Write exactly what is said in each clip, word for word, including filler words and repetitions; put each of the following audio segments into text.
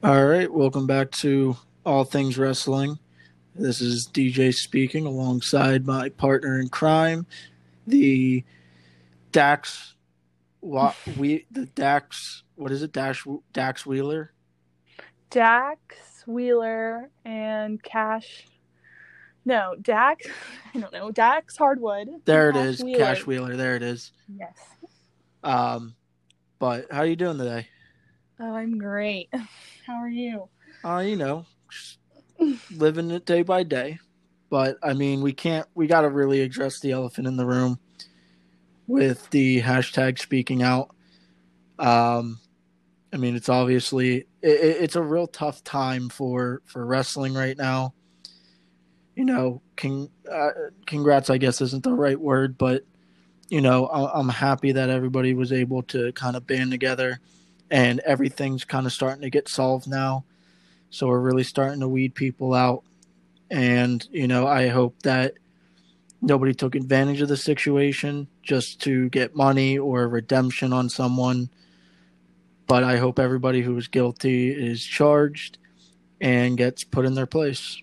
All right, welcome back to All Things Wrestling. This is D J speaking alongside my partner in crime, the Dax. What we the Dax? What is it? Dash Dax Wheeler. Dax Wheeler and Cash. No, Dax. I don't know. Dax Hardwood. There it Cash is, Wheeler. Cash Wheeler. There it is. Yes. Um, but how are you doing today? Oh, I'm great. How are you? Uh, you know, just living it day by day. But I mean, we can't. We got to really address the elephant in the room with the hashtag speaking out. Um, I mean, it's obviously it, it's a real tough time for, for wrestling right now. You know, con, uh, congrats, I guess, isn't the right word, but you know, I'm happy that everybody was able to kind of band together, and everything's kind of starting to get solved now. So we're really starting to weed people out, and you know, I hope that nobody took advantage of the situation just to get money or redemption on someone. But I hope everybody who is guilty is charged and gets put in their place.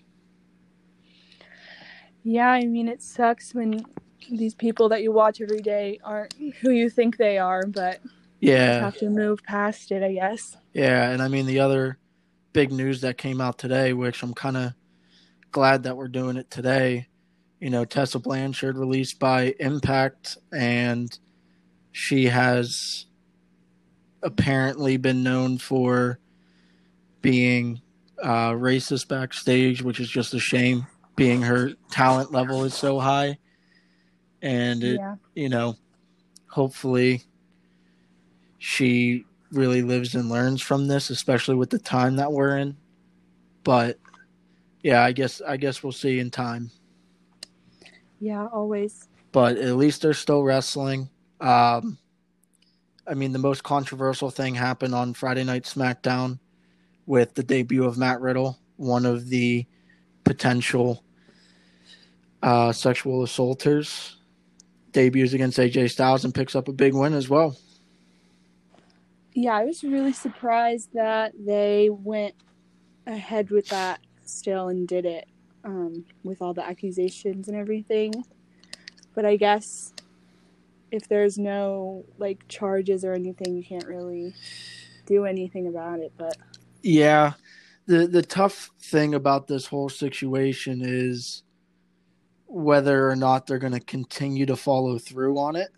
Yeah, I mean, it sucks when these people that you watch every day aren't who you think they are, but yeah, you just have to move past it, I guess. Yeah, and I mean, the other big news that came out today, which I'm kind of glad that we're doing it today, you know, Tessa Blanchard released by Impact, and she has apparently been known for being uh, racist backstage, which is just a shame, being her talent level is so high. And it, Yeah. you know, hopefully she really lives and learns from this, especially with the time that we're in. But yeah, I guess I guess we'll see in time. Yeah, always. But at least they're still wrestling. Um, I mean, the most controversial thing happened on Friday Night SmackDown with the debut of Matt Riddle, one of the potential uh, sexual assaulters. Debuts against A J Styles and picks up a big win as well. Yeah, I was really surprised that they went ahead with that still and did it um, with all the accusations and everything. But I guess if there's no like charges or anything, you can't really do anything about it. But yeah, the the tough thing about this whole situation is whether or not they're going to continue to follow through on it.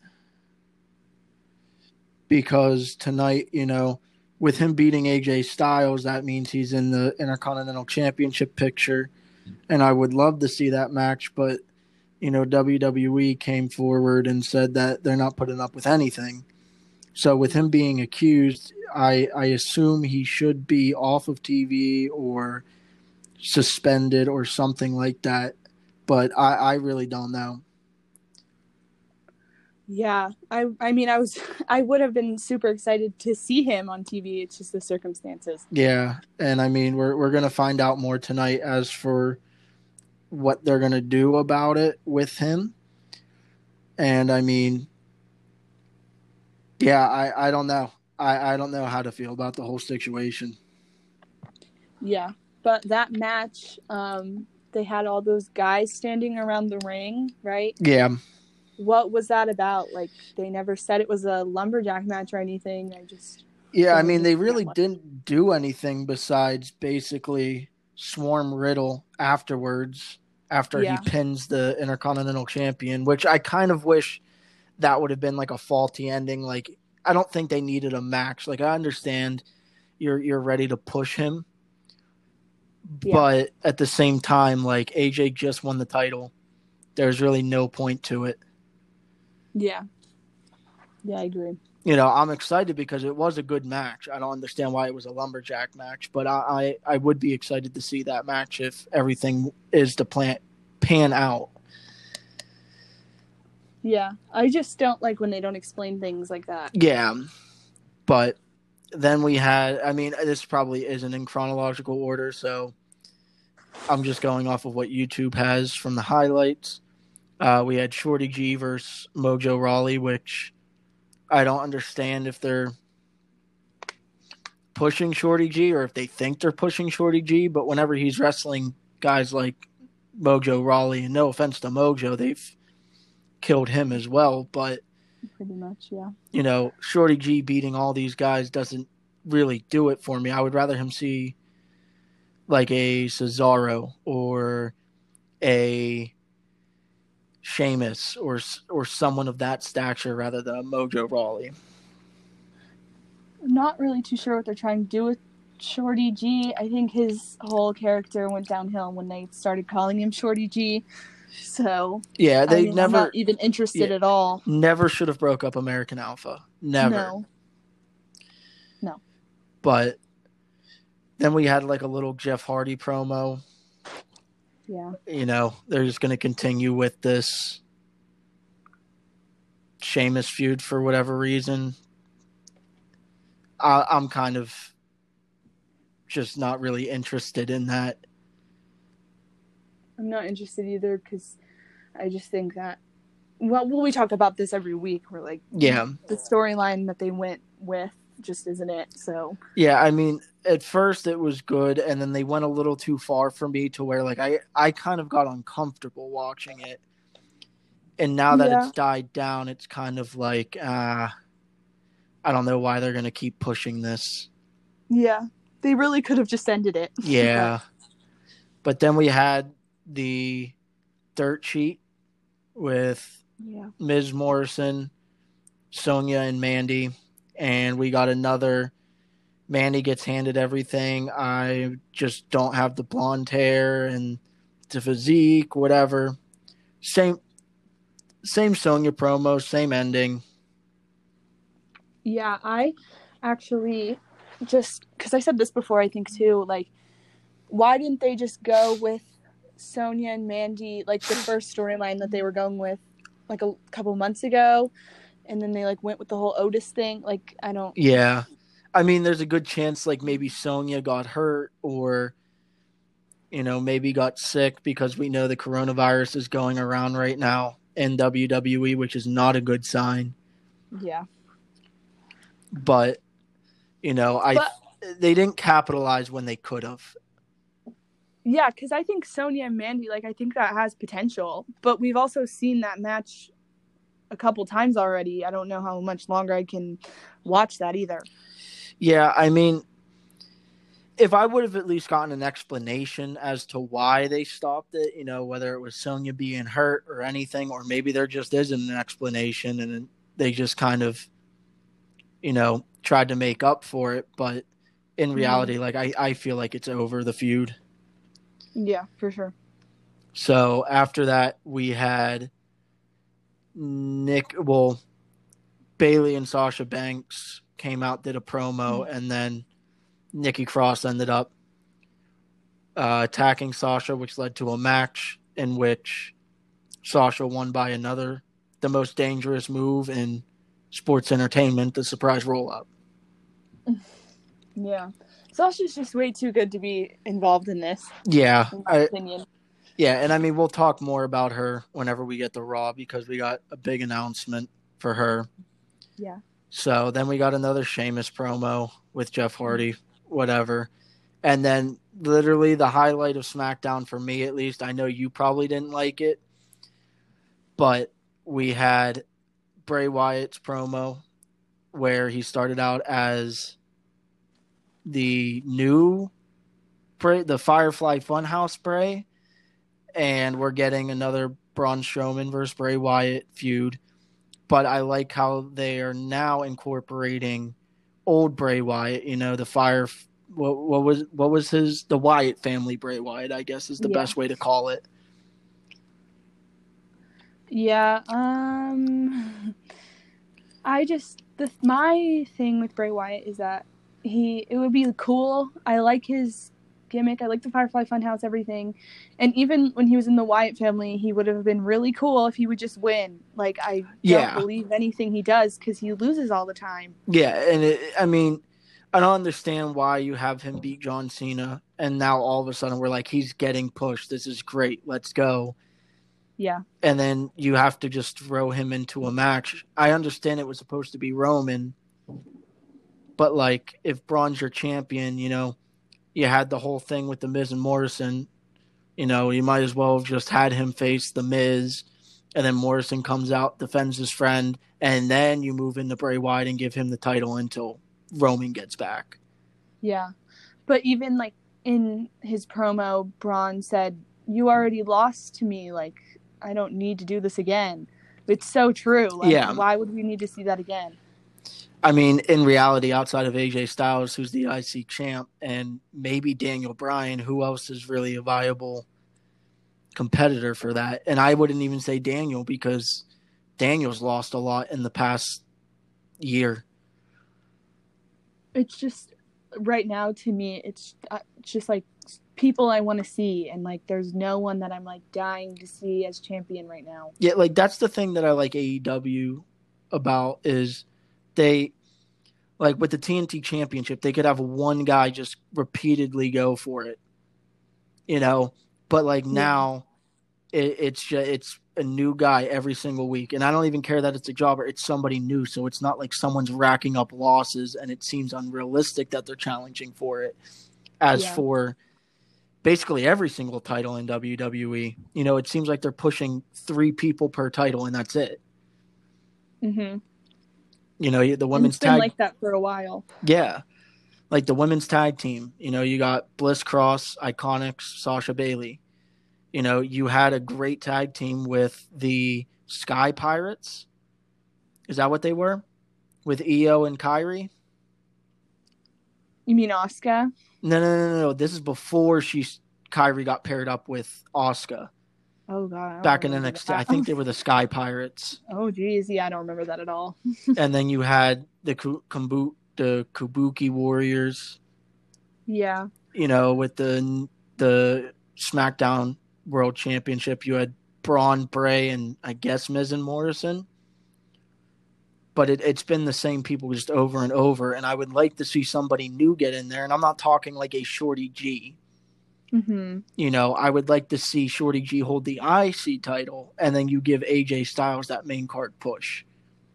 Because tonight, you know, with him beating A J Styles, that means he's in the Intercontinental Championship picture. And I would love to see that match, but, you know, W W E came forward and said that they're not putting up with anything. So with him being accused, I, I assume he should be off of T V or suspended or something like that. But I, I really don't know. Yeah, I I mean, I was I would have been super excited to see him on T V. It's just the circumstances. Yeah, and I mean, we're we're gonna find out more tonight as for what they're gonna do about it with him. And I mean, yeah, I, I don't know. I, I don't know how to feel about the whole situation. Yeah, but that match, um, they had all those guys standing around the ring, right? Yeah. What was that about? Like, they never said it was a lumberjack match or anything. I just Yeah, I mean, they really didn't do anything besides basically swarm Riddle afterwards after yeah. he pins the Intercontinental Champion, which I kind of wish that would have been like a faulty ending. Like, I don't think they needed a match. Like, I understand you're you're ready to push him, yeah. But at the same time, like, A J just won the title. There's really no point to it. Yeah. Yeah, I agree. You know, I'm excited because it was a good match. I don't understand why it was a lumberjack match, but I, I, I would be excited to see that match if everything is to plan, pan out. Yeah, I just don't like when they don't explain things like that. Yeah, but then we had, I mean, this probably isn't in chronological order, so I'm just going off of what YouTube has from the highlights. Uh, we had Shorty G versus Mojo Rawley, which I don't understand if they're pushing Shorty G or if they think they're pushing Shorty G. But whenever he's wrestling guys like Mojo Rawley, and no offense to Mojo, they've killed him as well. But pretty much, yeah. You know, Shorty G beating all these guys doesn't really do it for me. I would rather him see like a Cesaro or a Sheamus or or someone of that stature rather than a Mojo Rawley. I'm not really too sure what they're trying to do with Shorty G. I think his whole character went downhill when they started calling him Shorty G. So yeah, they I mean, never I'm not even interested yeah, at all. Never should have broke up American Alpha. Never. No. No. But then we had like a little Jeff Hardy promo. Yeah. You know, they're just going to continue with this Sheamus feud for whatever reason. I, I'm kind of just not really interested in that. I'm not interested either because I just think that, well, we talk about this every week. We're like, yeah, the storyline that they went with just isn't it. So yeah, I mean, at first it was good, and then they went a little too far for me to where like I, I kind of got uncomfortable watching it. And now that yeah. it's died down, it's kind of like, uh, I don't know why they're going to keep pushing this. Yeah, they really could have just ended it. Yeah. But then we had the dirt sheet with yeah. Miz Morrison, Sonya, and Mandy. And we got another Mandy gets handed everything. I just don't have the blonde hair and the physique, whatever. Same same Sonya promo, same ending. Yeah, I actually just, because I said this before, I think too, like, why didn't they just go with Sonya and Mandy, like the first storyline that they were going with like a couple months ago, and then they like went with the whole Otis thing? Like, I don't. Yeah. I mean, there's a good chance like maybe Sonya got hurt or, you know, maybe got sick because we know the coronavirus is going around right now in W W E, which is not a good sign. Yeah. But, you know, I but, they didn't capitalize when they could have. Yeah, because I think Sonya and Mandy, like, I think that has potential. But we've also seen that match a couple times already. I don't know how much longer I can watch that either. Yeah, I mean, if I would have at least gotten an explanation as to why they stopped it, you know, whether it was Sonya being hurt or anything, or maybe there just isn't an explanation and they just kind of, you know, tried to make up for it. But in reality, mm-hmm. like, I, I feel like it's over, the feud. Yeah, for sure. So after that, we had Nick, well, Bayley and Sasha Banks came out, did a promo, mm-hmm. and then Nikki Cross ended up uh, attacking Sasha, which led to a match in which Sasha won by another, the most dangerous move in sports entertainment, the surprise roll-up. Yeah. Sasha's just way too good to be involved in this. Yeah. In my I, opinion. Yeah, and I mean, we'll talk more about her whenever we get to Raw because we got a big announcement for her. Yeah. So then we got another Sheamus promo with Jeff Hardy, whatever. And then literally the highlight of SmackDown for me, at least, I know you probably didn't like it, but we had Bray Wyatt's promo where he started out as the new Bray, the Firefly Funhouse Bray, and we're getting another Braun Strowman versus Bray Wyatt feud. But I like how they are now incorporating old Bray Wyatt, you know, the Fire what, what was what was his the Wyatt family Bray Wyatt, I guess is the yeah. best way to call it. Yeah, um I just the my thing with Bray Wyatt is that he it would be cool. I like his gimmick. I like the Firefly Funhouse, everything. And even when he was in the Wyatt family, he would have been really cool if he would just win. Like, I yeah. don't believe anything he does because he loses all the time. Yeah, and it, I mean, I don't understand why you have him beat John Cena, and now all of a sudden we're like, he's getting pushed. This is great. Let's go. Yeah. And then you have to just throw him into a match. I understand it was supposed to be Roman, But like, if Braun's your champion, you know, you had the whole thing with the Miz and Morrison. You know, you might as well have just had him face the Miz, and then Morrison comes out, defends his friend, and then you move into Bray Wyatt and give him the title until Roman gets back. Yeah. But even, like, in his promo, Braun said, "You already lost to me. Like, I don't need to do this again." It's so true. Like, Yeah. why would we need to see that again? I mean, in reality, outside of A J Styles, who's the I C champ, and maybe Daniel Bryan, who else is really a viable competitor for that? And I wouldn't even say Daniel, because Daniel's lost a lot in the past year. It's just, right now, to me, it's, uh, it's just like people I want to see, and like there's no one that I'm like dying to see as champion right now. Yeah, like that's the thing that I like A E W about, is they, like with the T N T Championship, they could have one guy just repeatedly go for it, you know. But like now, yeah. it, it's just, it's a new guy every single week, and I don't even care that it's a jobber; it's somebody new. So it's not like someone's racking up losses, and it seems unrealistic that they're challenging for it. As yeah. for basically every single title in W W E, you know, it seems like they're pushing three people per title, and that's it. Mm-hmm. You know, the women's it's been tag like that for a while. Yeah, like the women's tag team. You know, you got Bliss Cross, Iconics, Sasha Bailey. You know, you had a great tag team with the Sky Pirates. Is that what they were? With Io and Kairi? You mean Asuka? No, no, no, no, no. This is before she Kairi got paired up with Asuka. Oh, God. Back in N X T. That. I think they were the Sky Pirates. Oh, geez. Yeah, I don't remember that at all. And then you had the Kumbu, the Kabuki Warriors. Yeah. You know, with the the SmackDown World Championship, you had Braun, Bray, and I guess Miz and Morrison. But it, it's been the same people just over and over, and I would like to see somebody new get in there. And I'm not talking like a Shorty G. Mm-hmm. You know, I would like to see Shorty G hold the I C title, and then you give A J Styles that main card push.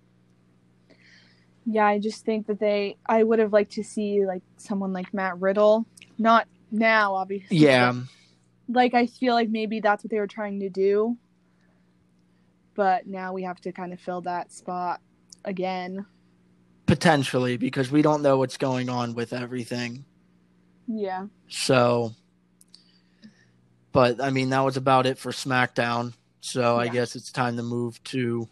Yeah, I just think that they – I would have liked to see, like, someone like Matt Riddle. Not now, obviously. Yeah. Like, I feel like maybe that's what they were trying to do. But now we have to kind of fill that spot again. Potentially, because we don't know what's going on with everything. Yeah. So, but, I mean, that was about it for SmackDown. So yeah. I guess it's time to move to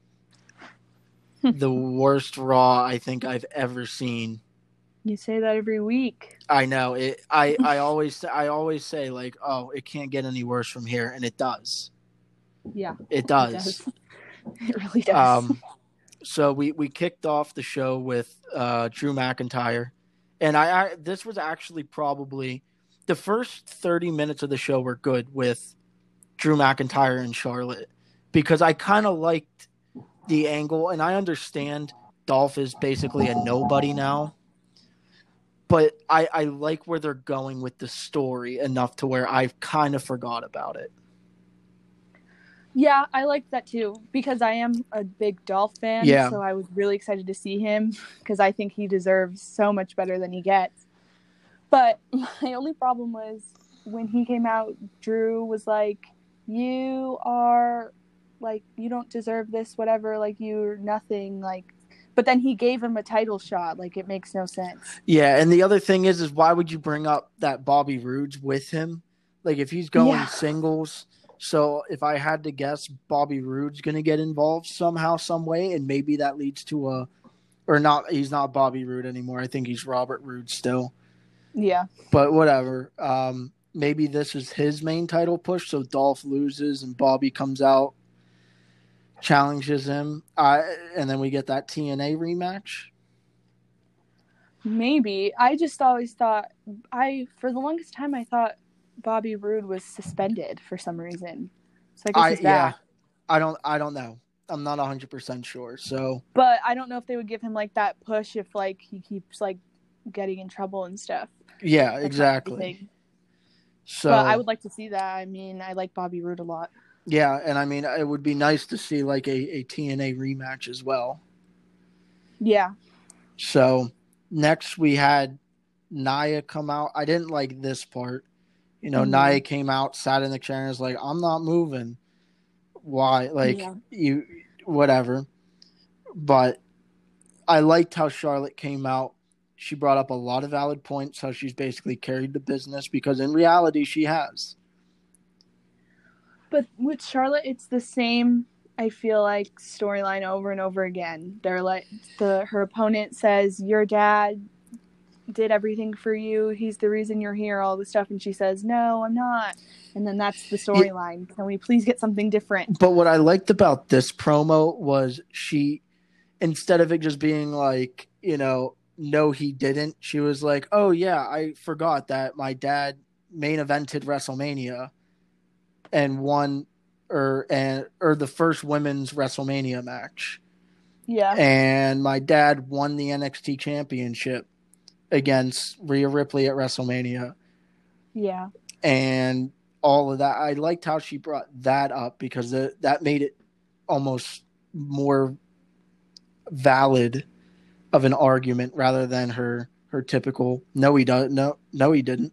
the worst Raw I think I've ever seen. You say that every week. I know it. I, I always I always say like, oh, it can't get any worse from here, and it does. Yeah, it does. It, does. It really does. Um, so we, we kicked off the show with uh, Drew McIntyre, and I, I this was actually probably the first thirty minutes of the show were good with Drew McIntyre and Charlotte, because I kind of liked the angle, and I understand Dolph is basically a nobody now. But I, I like where they're going with the story enough to where I kind of forgot about it. Yeah, I liked that too, because I am a big Dolph fan. Yeah. So I was really excited to see him, because I think he deserves so much better than he gets. But my only problem was when he came out, Drew was like, you are, like, you don't deserve this, whatever, like, you're nothing, like. But then he gave him a title shot. Like, it makes no sense. Yeah, and the other thing is, is why would you bring up that Bobby Roode's with him? Like, if he's going yeah. singles, so if I had to guess, Bobby Roode's going to get involved somehow, some way, and maybe that leads to a – or not, he's not Bobby Roode anymore. I think he's Robert Roode still. Yeah. But whatever. Um, maybe this is his main title push, so Dolph loses and Bobby comes out, challenges him, uh, and then we get that T N A rematch. Maybe. I just always thought I for the longest time I thought Bobby Roode was suspended for some reason. So I guess I, he's back. Yeah, I don't. I don't know. I'm not one hundred percent sure. So, but I don't know if they would give him like that push if like he keeps like getting in trouble and stuff. Yeah, That's exactly. So but I would like to see that. I mean, I like Bobby Roode a lot. Yeah, and I mean, it would be nice to see like a, a T N A rematch as well. Yeah. So, next we had Nia come out. I didn't like this part. You know, Mm-hmm. Nia came out, sat in the chair, and was like, "I'm not moving." Why? Like Yeah. you, whatever. But I liked how Charlotte came out. She brought up a lot of valid points. How she's basically carried the business because in reality she has. But with Charlotte, it's the same. I feel like storyline over and over again. They're like the her opponent says your dad did everything for you. He's the reason you're here. All this stuff, and she says no, I'm not. And then that's the storyline. Can we please get something different? But what I liked about this promo was she, instead of it just being like, you know, no, he didn't. She was like, oh yeah, I forgot that my dad main evented WrestleMania and won, or and or the first women's WrestleMania match. Yeah. And my dad won the N X T championship against Rhea Ripley at WrestleMania. Yeah. And all of that. I liked how she brought that up because the, that made it almost more valid of an argument rather than her her typical no he doesn't no no he didn't.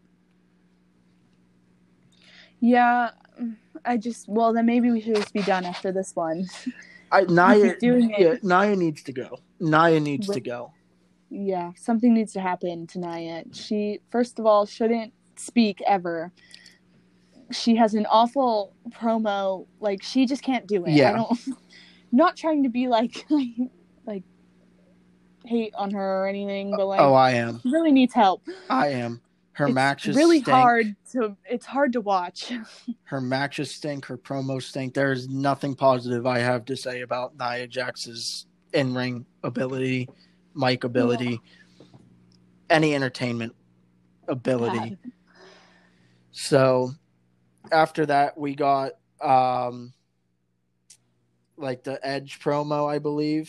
Yeah, I just well then maybe we should just be done after this one. I Nia doing it. Yeah, Nia needs to go. Nia needs But, to go. Yeah, something needs to happen to Nia. She first of all shouldn't speak ever. She has an awful promo. Like she just can't do it. Yeah. I don't. Not trying to be like like hate on her or anything, but like oh, I am. She really needs help. I am. Her it's matches really stink. hard to. It's hard to watch. Her matches stink. Her promos stink. There is nothing positive I have to say about Nia Jax's in-ring ability, mic ability, yeah. any entertainment ability. Yeah. So after that, we got um, like the Edge promo, I believe.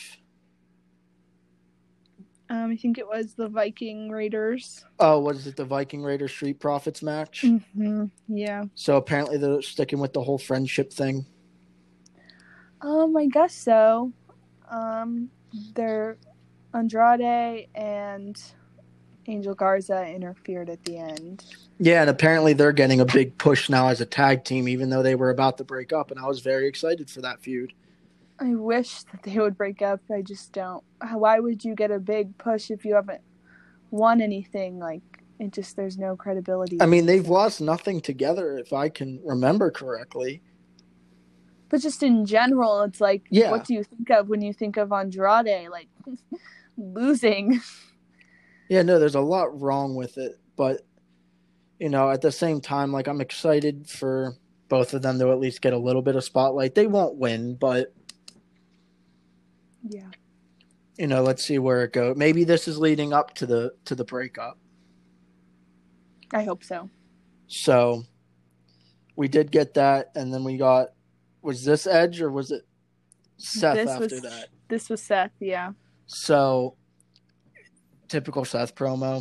Um, I think it was the Viking Raiders. Oh, was it the Viking Raiders Street Profits match? Mm-hmm. Yeah. So apparently they're sticking with the whole friendship thing. Um, I guess so. Um, they're Andrade and Angel Garza interfered at the end. Yeah, and apparently they're getting a big push now as a tag team, even though they were about to break up, and I was very excited for that feud. I wish that they would break up. I just don't. Why would you get a big push if you haven't won anything? Like, it just, there's no credibility. I mean, they've lost nothing together, if I can remember correctly. But just in general, it's like, yeah. What do you think of when you think of Andrade? Like, losing. Yeah, no, there's a lot wrong with it. But, you know, at the same time, like, I'm excited for both of them to at least get a little bit of spotlight. They won't win, but... Yeah. You know, let's see where it goes. Maybe this is leading up to the to the breakup. I hope so. So, we did get that, and then we got, was this Edge or was it Seth this after was, that? This was Seth, yeah. So, typical Seth promo.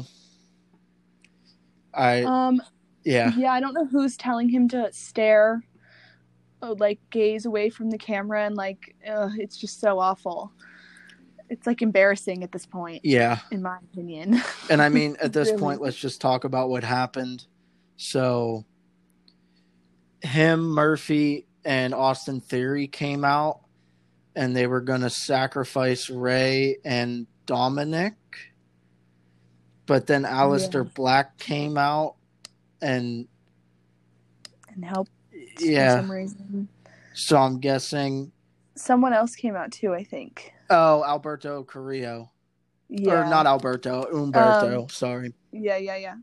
I um yeah yeah I don't know who's telling him to stare. Like gaze away from the camera and like ugh, it's just so awful. It's like embarrassing at this point. Yeah, in my opinion. And I mean, at this really? point, let's just talk about what happened. So, him, Murphy, and Austin Theory came out, and they were gonna sacrifice Ray and Dominic. But then Aleister yeah. Black came out and and helped. Yeah. For some reason. So I'm guessing someone else came out too, I think. Oh, Alberto Carrillo. Yeah. Or not Alberto, Umberto, um, sorry. Yeah, yeah, yeah.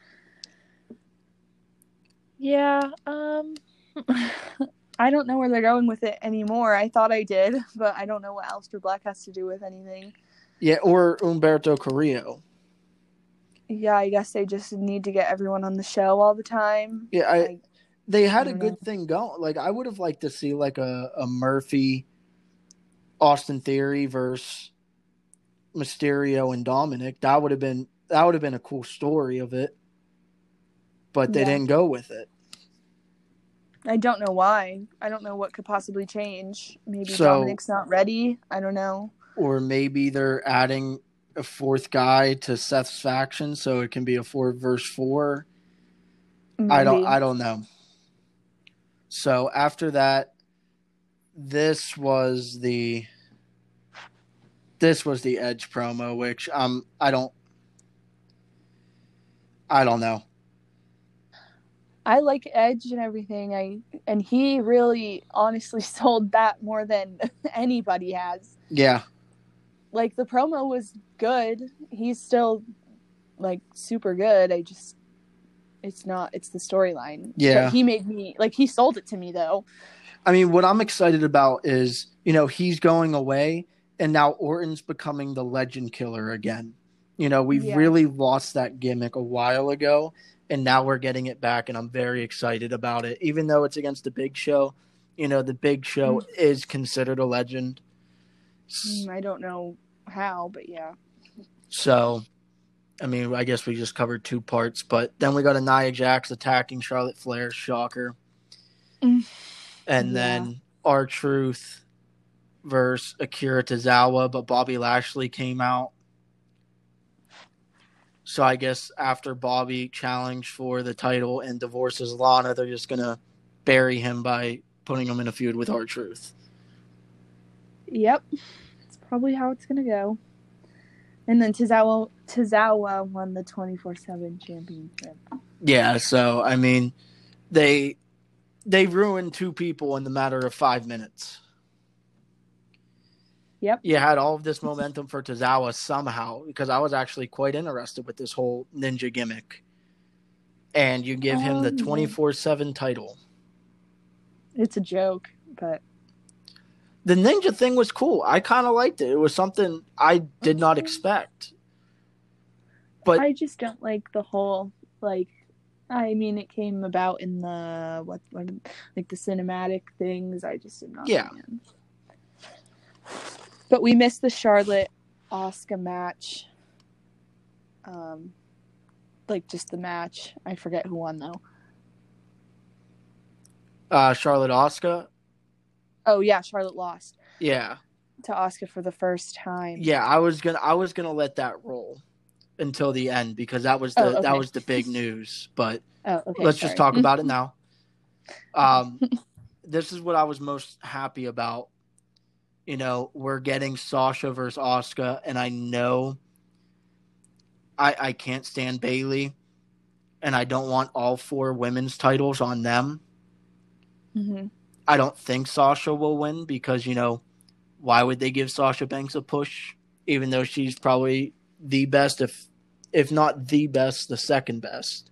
Yeah, um I don't know where they're going with it anymore. I thought I did, but I don't know what Aleister Black has to do with anything. Yeah, or Umberto Carrillo. Yeah, I guess they just need to get everyone on the show all the time. Yeah, I... Like, They had a good know. thing going. Like, I would have liked to see, like, a, a Murphy, Austin Theory versus Mysterio and Dominic. That would have been that would have been a cool story of it. But they yeah. didn't go with it. I don't know why. I don't know what could possibly change. Maybe so, Dominic's not ready. I don't know. Or maybe they're adding a fourth guy to Seth's faction, so it can be a four versus four. Maybe. I don't. I don't know. So after that, this was the this was the Edge promo, which um I don't I don't know. I like Edge and everything. I and he really honestly sold that more than anybody has. Yeah. Like the promo was good. He's still like super good. I just it's not it's the storyline. Yeah. But he made me like he sold it to me though. I mean, what I'm excited about is, you know, he's going away and now Orton's becoming the legend killer again. You know, we've Yeah. really lost that gimmick a while ago, and now we're getting it back, and I'm very excited about it. Even though it's against the Big Show, you know, the Big Show Mm. is considered a legend. Mm, I don't know how, but yeah. So, I mean, I guess we just covered two parts, but then we got a Nia Jax attacking Charlotte Flair, shocker. Mm. And Yeah. then R-Truth versus Akira Tozawa, but Bobby Lashley came out. So I guess after Bobby challenged for the title and divorces Lana, they're just going to bury him by putting him in a feud with R-Truth. Yep. That's probably how it's going to go. And then Tozawa, Tozawa won the twenty-four seven championship. Yeah, so, I mean, they they ruined two people in the matter of five minutes. Yep. You had all of this momentum for Tozawa somehow, because I was actually quite interested with this whole ninja gimmick. And you give him the Um, twenty-four seven title. It's a joke, but The ninja thing was cool. I kind of liked it. It was something I did not Okay. expect. But I just don't like the whole, like, I mean, it came about in the, what, what like the cinematic things. I just am not. Yeah. a fan. But we missed the Charlotte Asuka match. Um, like just the match. I forget who won though. uh, Charlotte Asuka, Oh yeah, Charlotte lost yeah. to Asuka for the first time. Yeah, I was gonna I was gonna let that roll until the end because that was the Oh, okay. that was the big news. But Oh, okay. let's sorry. just talk about it now. Um, this is what I was most happy about. You know, we're getting Sasha versus Asuka, and I know I I can't stand Bayley, and I don't want all four women's titles on them. Mm-hmm. I don't think Sasha will win because, you know, why would they give Sasha Banks a push, even though she's probably the best, if if not the best, the second best.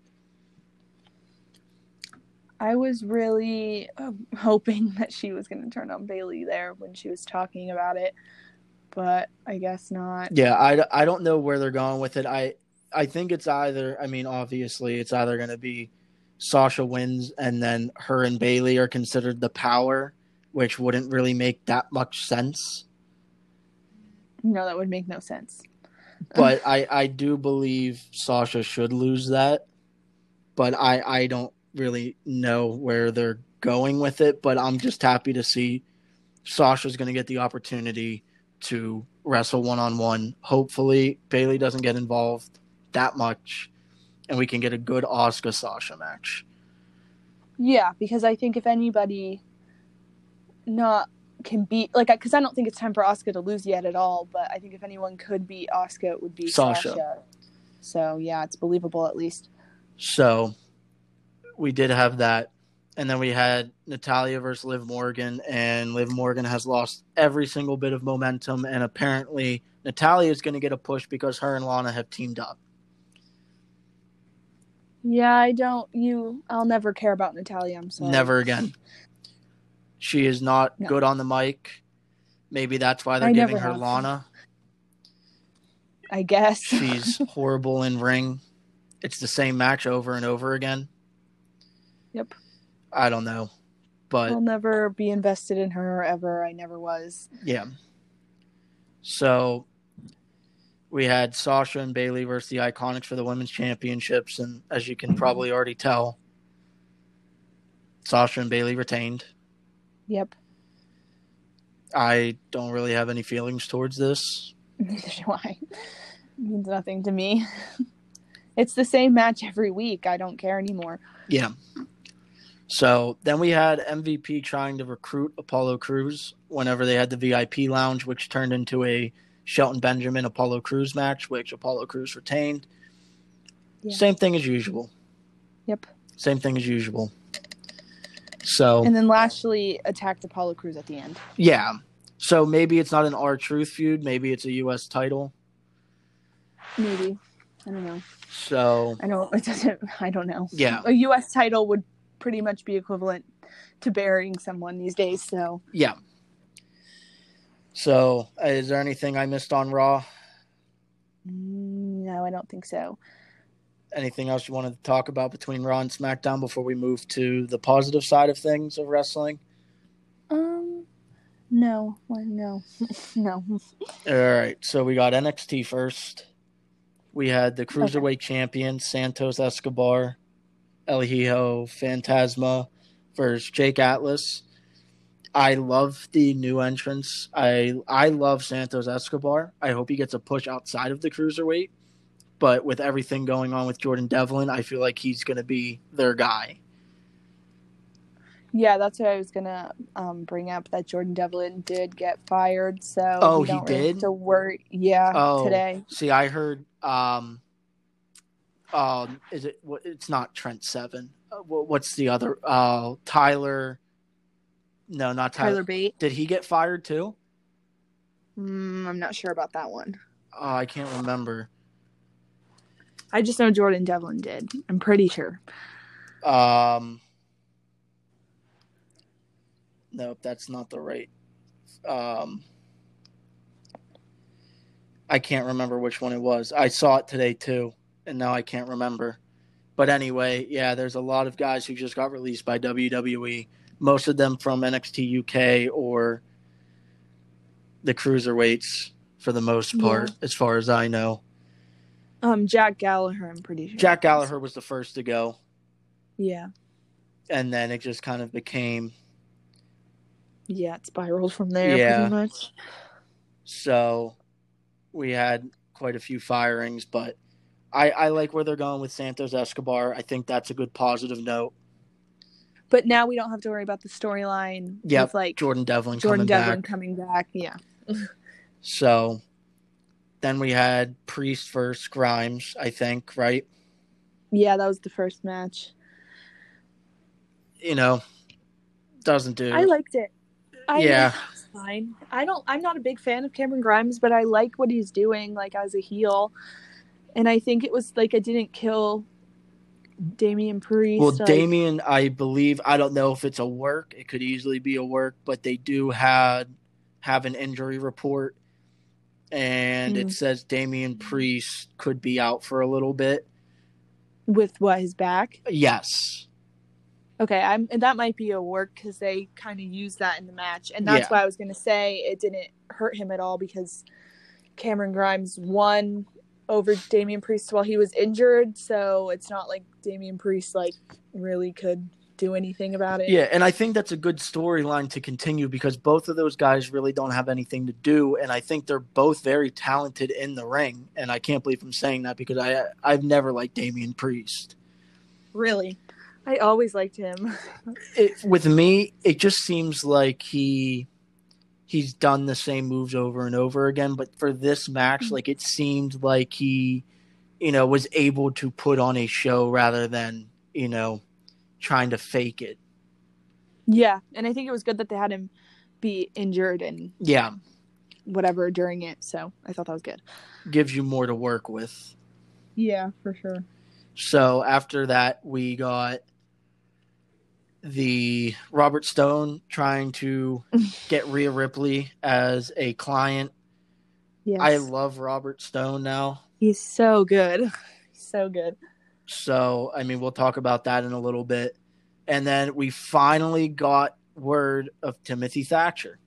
I was really uh, hoping that she was going to turn on Bayley there when she was talking about it, but I guess not. Yeah, I, I don't know where they're going with it. I I think it's either, I mean, obviously, it's either going to be Sasha wins and then her and Bayley are considered the power, which wouldn't really make that much sense. No, that would make no sense. But I, I do believe Sasha should lose that, but I, I don't really know where they're going with it, but I'm just happy to see Sasha's going to get the opportunity to wrestle one-on-one. Hopefully, Bayley doesn't get involved that much, and we can get a good Asuka-Sasha match. Yeah, because I think if anybody not can beat, like, because I don't think it's time for Asuka to lose yet at all, but I think if anyone could beat Asuka, it would be Sasha. Sasha. So, yeah, it's believable at least. So, we did have that. And then we had Natalya versus Liv Morgan, and Liv Morgan has lost every single bit of momentum, and apparently Natalya is going to get a push because her and Lana have teamed up. Yeah, I don't, you, I'll never care about Natalya, I'm sorry. Never again. She is not No. good on the mic. Maybe that's why they're I giving never her have. Lana. I guess. She's horrible in ring. It's the same match over and over again. Yep. I don't know. But I'll never be invested in her ever. I never was. yeah. So we had Sasha and Bayley versus the Iconics for the women's championships, and as you can probably already tell, Sasha and Bayley retained. Yep. I don't really have any feelings towards this. Neither do I. Means nothing to me. It's the same match every week. I don't care anymore. Yeah. So then we had M V P trying to recruit Apollo Crews whenever they had the V I P lounge, which turned into a Shelton Benjamin Apollo Crews match, which Apollo Crews retained. Yeah. Same thing as usual. Yep. Same thing as usual. So. And then Lashley attacked Apollo Crews at the end. Yeah. So maybe it's not an R-Truth feud. Maybe it's a U S title. Maybe. I don't know. So. I don't. It doesn't. I don't know. Yeah. A U S title would pretty much be equivalent to burying someone these days. So. Yeah. So, is there anything I missed on Raw? No, I don't think so. Anything else you wanted to talk about between Raw and SmackDown before we move to the positive side of things of wrestling? Um, no, no, no. All right, so we got N X T first. We had the Cruiserweight okay. champion, Santos Escobar, El Hijo Fantasma versus Jake Atlas. I love the new entrance. I I love Santos Escobar. I hope he gets a push outside of the Cruiserweight. But with everything going on with Jordan Devlin, I feel like he's going to be their guy. Yeah, that's what I was going to um, bring up, that Jordan Devlin did get fired. So oh, we don't he really did? have to worry. Yeah, oh, today. See, I heard um, um, is it? It's not Trent Seven. Uh, what's the other? Uh, Tyler. No, not Tyler. Tyler Bate. Did he get fired too? Mm, I'm not sure about that one. Oh, I can't remember. I just know Jordan Devlin did. I'm pretty sure. Um, nope, that's not the right. Um, I can't remember which one it was. I saw it today too, and now I can't remember. But anyway, yeah, there's a lot of guys who just got released by W W E. Most of them from N X T U K or the Cruiserweights for the most part, yeah. as far as I know. Um, Jack Gallagher, I'm pretty sure. Jack Gallagher was the first to go. Yeah. And then it just kind of became... Yeah, it spiraled from there yeah. pretty much. So we had quite a few firings, but I, I like where they're going with Santos Escobar. I think that's a good positive note. But now we don't have to worry about the storyline yep. with like Jordan Devlin Jordan coming Devlin back. coming back. Yeah. So then we had Priest versus Grimes, I think, right? Yeah, that was the first match. You know, doesn't do. I liked it. I, yeah. It was fine. I don't. I'm not a big fan of Cameron Grimes, but I like what he's doing, like as a heel. And I think it was like it didn't kill Damian Priest. Well, like, Damian, I believe, I don't know if it's a work. It could easily be a work, but they do have have an injury report, and mm. it says Damian Priest could be out for a little bit. With what, his back? Yes. Okay, I'm. That might be a work because they kind of used that in the match, and that's yeah. why I was going to say it didn't hurt him at all because Cameron Grimes won over Damian Priest while he was injured, so it's not like Damian Priest like really could do anything about it. Yeah, and I think that's a good storyline to continue because both of those guys really don't have anything to do, and I think they're both very talented in the ring, and I can't believe I'm saying that because I I've never liked Damian Priest. Really? I always liked him. it, with me, it just seems like he he's done the same moves over and over again. But for this match, like it seemed like he, you know, was able to put on a show rather than, you know, trying to fake it. Yeah, and I think it was good that they had him be injured and yeah, whatever during it. So I thought that was good. Gives you more to work with. Yeah, for sure. So after that, we got the Robert Stone trying to get Rhea Ripley as a client. Yes. I love Robert Stone now. He's so good. He's so good. So, I mean, we'll talk about that in a little bit. And then we finally got word of Timothy Thatcher.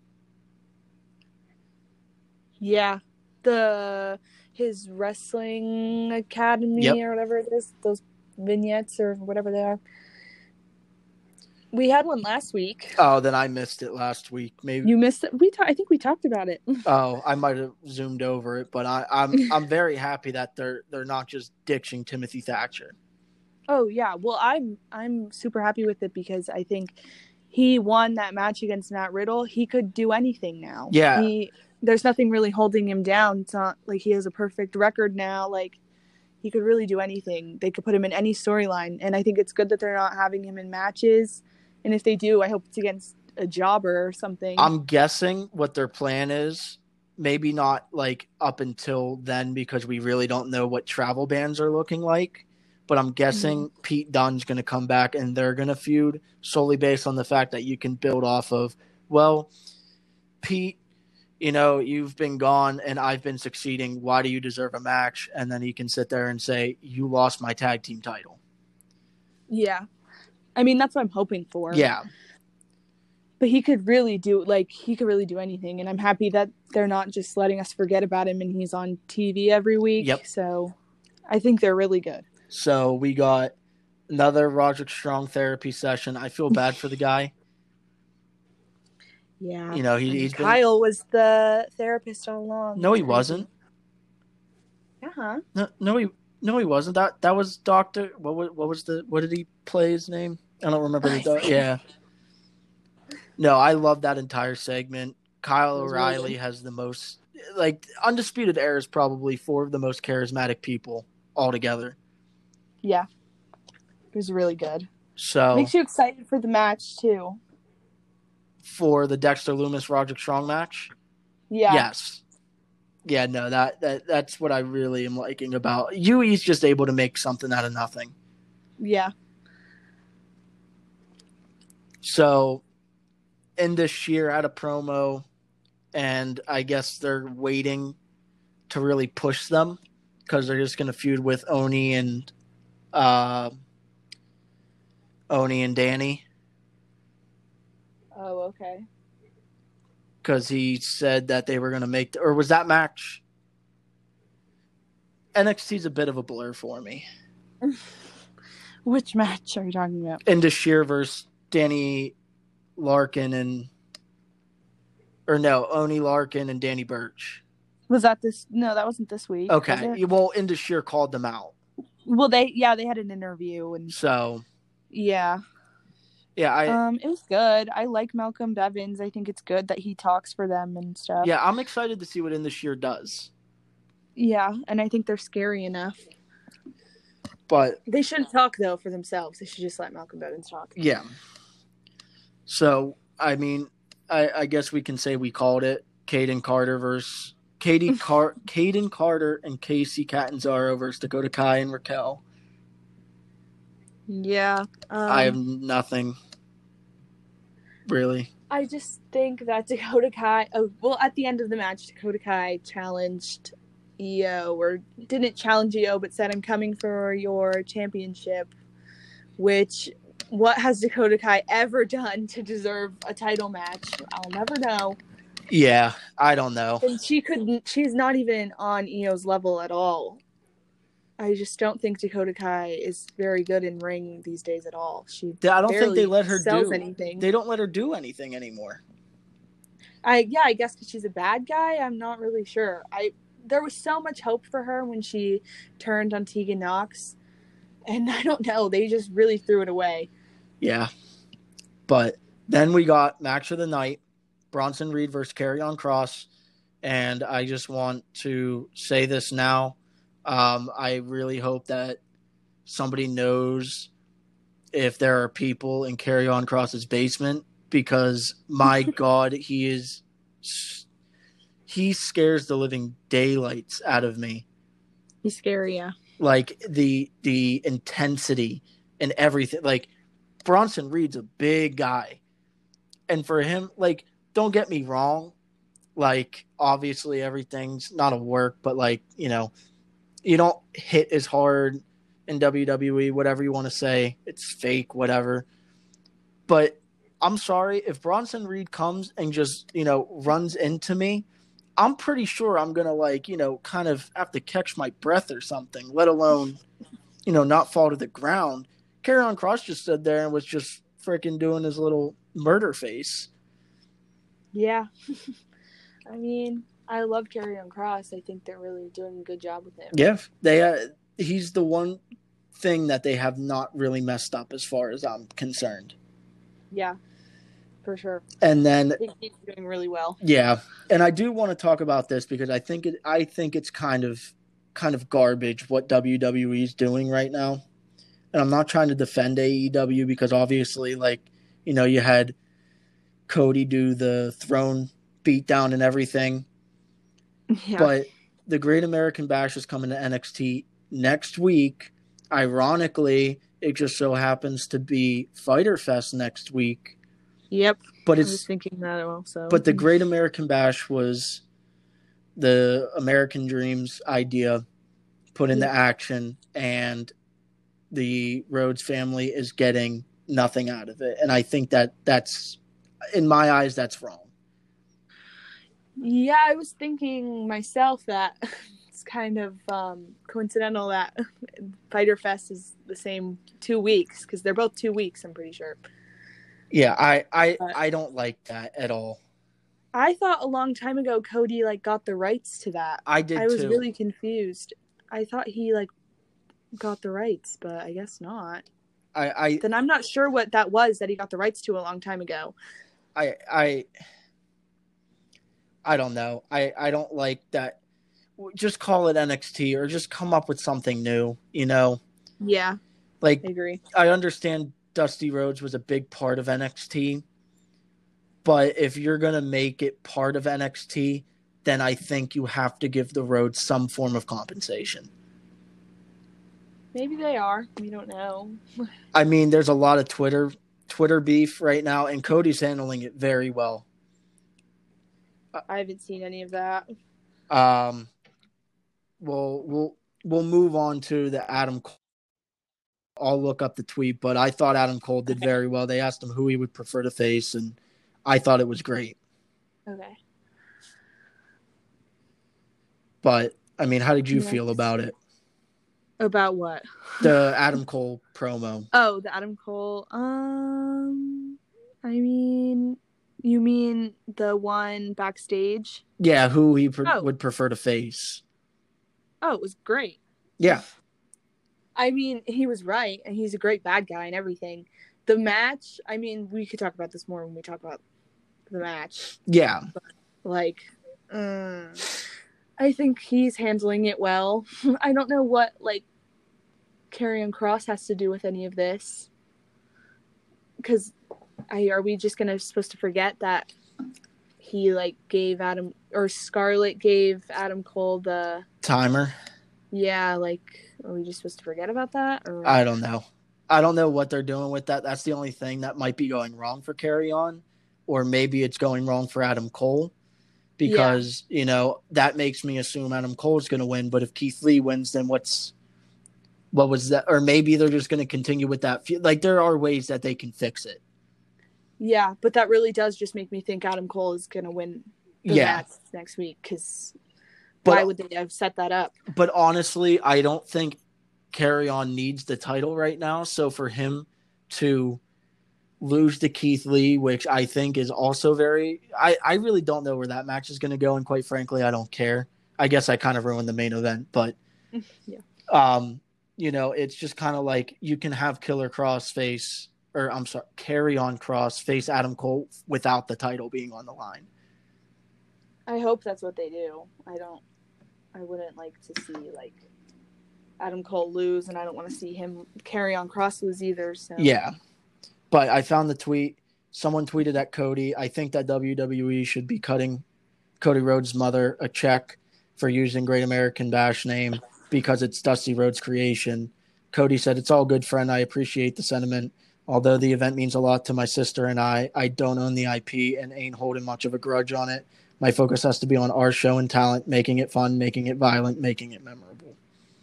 Yeah. The his wrestling academy yep. or whatever it is, those vignettes or whatever they are. We had one last week. Oh, then I missed it last week. Maybe you missed it. We ta- I think we talked about it. Oh, I might have zoomed over it, but I, I'm I'm very happy that they're they're not just ditching Timothy Thatcher. Oh yeah, well I'm I'm super happy with it because I think he won that match against Matt Riddle. He could do anything now. Yeah, he there's nothing really holding him down. It's not like he has a perfect record now. Like he could really do anything. They could put him in any storyline, and I think it's good that they're not having him in matches. And if they do, I hope it's against a jobber or something. I'm guessing what their plan is. Maybe not like up until then because we really don't know what travel bans are looking like. But I'm guessing mm-hmm. Pete Dunne's going to come back and they're going to feud solely based on the fact that you can build off of, well, Pete, you know, you've been gone and I've been succeeding. Why do you deserve a match? And then he can sit there and say, you lost my tag team title. Yeah. I mean, that's what I'm hoping for. Yeah. But he could really do, like, he could really do anything. And I'm happy that they're not just letting us forget about him and he's on T V every week. Yep. So I think they're really good. So we got another Roderick Strong therapy session. I feel bad for the guy. Yeah. You know, he, he's Kyle been... was the therapist all along. No, he wasn't. Uh-huh. No, no, he no, he wasn't. That that was Doctor. What was what was the what did he play his name? I don't remember the doc. Yeah. No, I love that entire segment. Kyle O'Reilly really has the most, like, Undisputed Era is probably four of the most charismatic people altogether. Yeah. It was really good. So makes you excited for the match too. For the Dexter Lumis Roderick Strong match? Yeah. Yes. Yeah, no, that, that that's what I really am liking about Yui's just able to make something out of nothing. Yeah. So Indus Sher had a promo, and I guess they're waiting to really push them because they're just going to feud with Oni and uh, Oni and Danny. Oh, okay. Because he said that they were going to make, or was that match? N X T's a bit of a blur for me. Which match are you talking about? Indus Sher versus Danny Larkin and, or no, Oni Larkin and Danny Burch. Was that this? No, that wasn't this week. Okay. Well, Indus Sher called them out. Well, they, yeah, they had an interview. And so. Yeah. Yeah, I um, it was good. I like Malcolm Bevins. I think it's good that he talks for them and stuff. Yeah, I'm excited to see what Indus Sher does. Yeah, and I think they're scary enough. But they shouldn't talk though for themselves. They should just let Malcolm Bevins talk. Yeah. So I mean, I, I guess we can say we called it. Caden Carter versus Katie Car Caden Carter and Casey Catanzaro versus Dakota Kai and Raquel. Yeah. Um, I have nothing. Really. I just think that Dakota Kai, oh, well, at the end of the match, Dakota Kai challenged E O, or didn't challenge E O, but said, I'm coming for your championship, which, what has Dakota Kai ever done to deserve a title match? I'll never know. Yeah, I don't know. And she couldn't, she's not even on E O's level at all. I just don't think Dakota Kai is very good in ring these days at all. She I don't think they let her sells do anything. They don't let her do anything anymore. I yeah, I guess because she's a bad guy. I'm not really sure. I there was so much hope for her when she turned on Tegan Nox, and I don't know. They just really threw it away. Yeah, but then we got match of the night: Bronson Reed versus Karrion Kross, and I just want to say this now. Um, I really hope that somebody knows if there are people in Karrion Kross's basement, because my God, he is, he scares the living daylights out of me. He's scary, yeah. Like the, the intensity and everything. Like Bronson Reed's a big guy. And for him, like, don't get me wrong. Like, obviously everything's not a work, but like, you know, you don't hit as hard in W W E, whatever you want to say. It's fake, whatever. But I'm sorry, if Bronson Reed comes and just, you know, runs into me, I'm pretty sure I'm going to, like, you know, kind of have to catch my breath or something, let alone, you know, not fall to the ground. Karrion Kross just stood there and was just freaking doing his little murder face. Yeah. I mean, I love Karrion Kross. I think they're really doing a good job with him. Yeah, they. Uh, he's the one thing that they have not really messed up as far as I'm concerned. Yeah, for sure. And then I think he's doing really well. Yeah, and I do want to talk about this because I think it. I think it's kind of, kind of garbage what W W E is doing right now. And I'm not trying to defend A E W because obviously, like, you know, you had Cody do the throne beatdown and everything. Yeah. But the Great American Bash is coming to N X T next week. Ironically, it just so happens to be Fyter Fest next week. Yep. But it's I was thinking that also. But the Great American Bash was the American Dream's idea put into Yeah. action, and the Rhodes family is getting nothing out of it. And I think that that's, in my eyes, that's wrong. Yeah, I was thinking myself that it's kind of um, coincidental that Fyter Fest is the same two weeks because they're both two weeks, I'm pretty sure. Yeah, I, I, But I don't like that at all. I thought a long time ago Cody like got the rights to that. I did I was too. really confused. I thought he like got the rights, but I guess not. I, I, Then I'm not sure what that was that he got the rights to a long time ago. I, I, I don't know. I, I don't like that. Just call it N X T or just come up with something new, you know? Yeah, Like, I agree. I understand Dusty Rhodes was a big part of N X T, but if you're going to make it part of N X T, then I think you have to give the Rhodes some form of compensation. Maybe they are. We don't know. I mean, there's a lot of Twitter Twitter beef right now, and Cody's handling it very well. I haven't seen any of that. Um, well, we'll we'll move on to the Adam Cole. I'll look up the tweet, but I thought Adam Cole did Okay. very well. They asked him who he would prefer to face, and I thought it was great. Okay. But, I mean, how did you Yes. feel about it? About what? The Adam Cole promo. Oh, the Adam Cole. Um, I mean, you mean the one backstage? Yeah, who he pre- Oh. would prefer to face. Oh, it was great. Yeah. I mean, he was right, and he's a great bad guy and everything. The match, I mean, we could talk about this more when we talk about the match. Yeah. Like, mm, I think he's handling it well. I don't know what, like, Karrion Kross has to do with any of this. Because I are we just gonna supposed to forget that he, like, gave Adam, or Scarlett gave Adam Cole the Timer. Yeah, like, are we just supposed to forget about that? Or I don't know. I don't know what they're doing with that. That's the only thing that might be going wrong for Karrion, or maybe it's going wrong for Adam Cole, because yeah. you know that makes me assume Adam Cole's going to win. But if Keith Lee wins, then what's what was that? Or maybe they're just going to continue with that. Like, there are ways that they can fix it. Yeah, but that really does just make me think Adam Cole is going to win the yeah. match next week, because why would they have set that up? But honestly, I don't think Karrion needs the title right now. So for him to lose to Keith Lee, which I think is also very – I I really don't know where that match is going to go, and quite frankly, I don't care. I guess I kind of ruined the main event, but yeah. um, you know, it's just kind of like you can have Killer Kross face – or I'm sorry, Karrion Kross face Adam Cole without the title being on the line. I hope that's what they do. I don't – I wouldn't like to see, like, Adam Cole lose, and I don't want to see him Karrion Kross lose either. So yeah, but I found the tweet. Someone tweeted at Cody. I think that W W E should be cutting Cody Rhodes' mother a check for using Great American Bash name because it's Dusty Rhodes' creation. Cody said, "It's all good, friend. I appreciate the sentiment. Although the event means a lot to my sister and I, I don't own the I P and ain't holding much of a grudge on it. My focus has to be on our show and talent, making it fun, making it violent, making it memorable."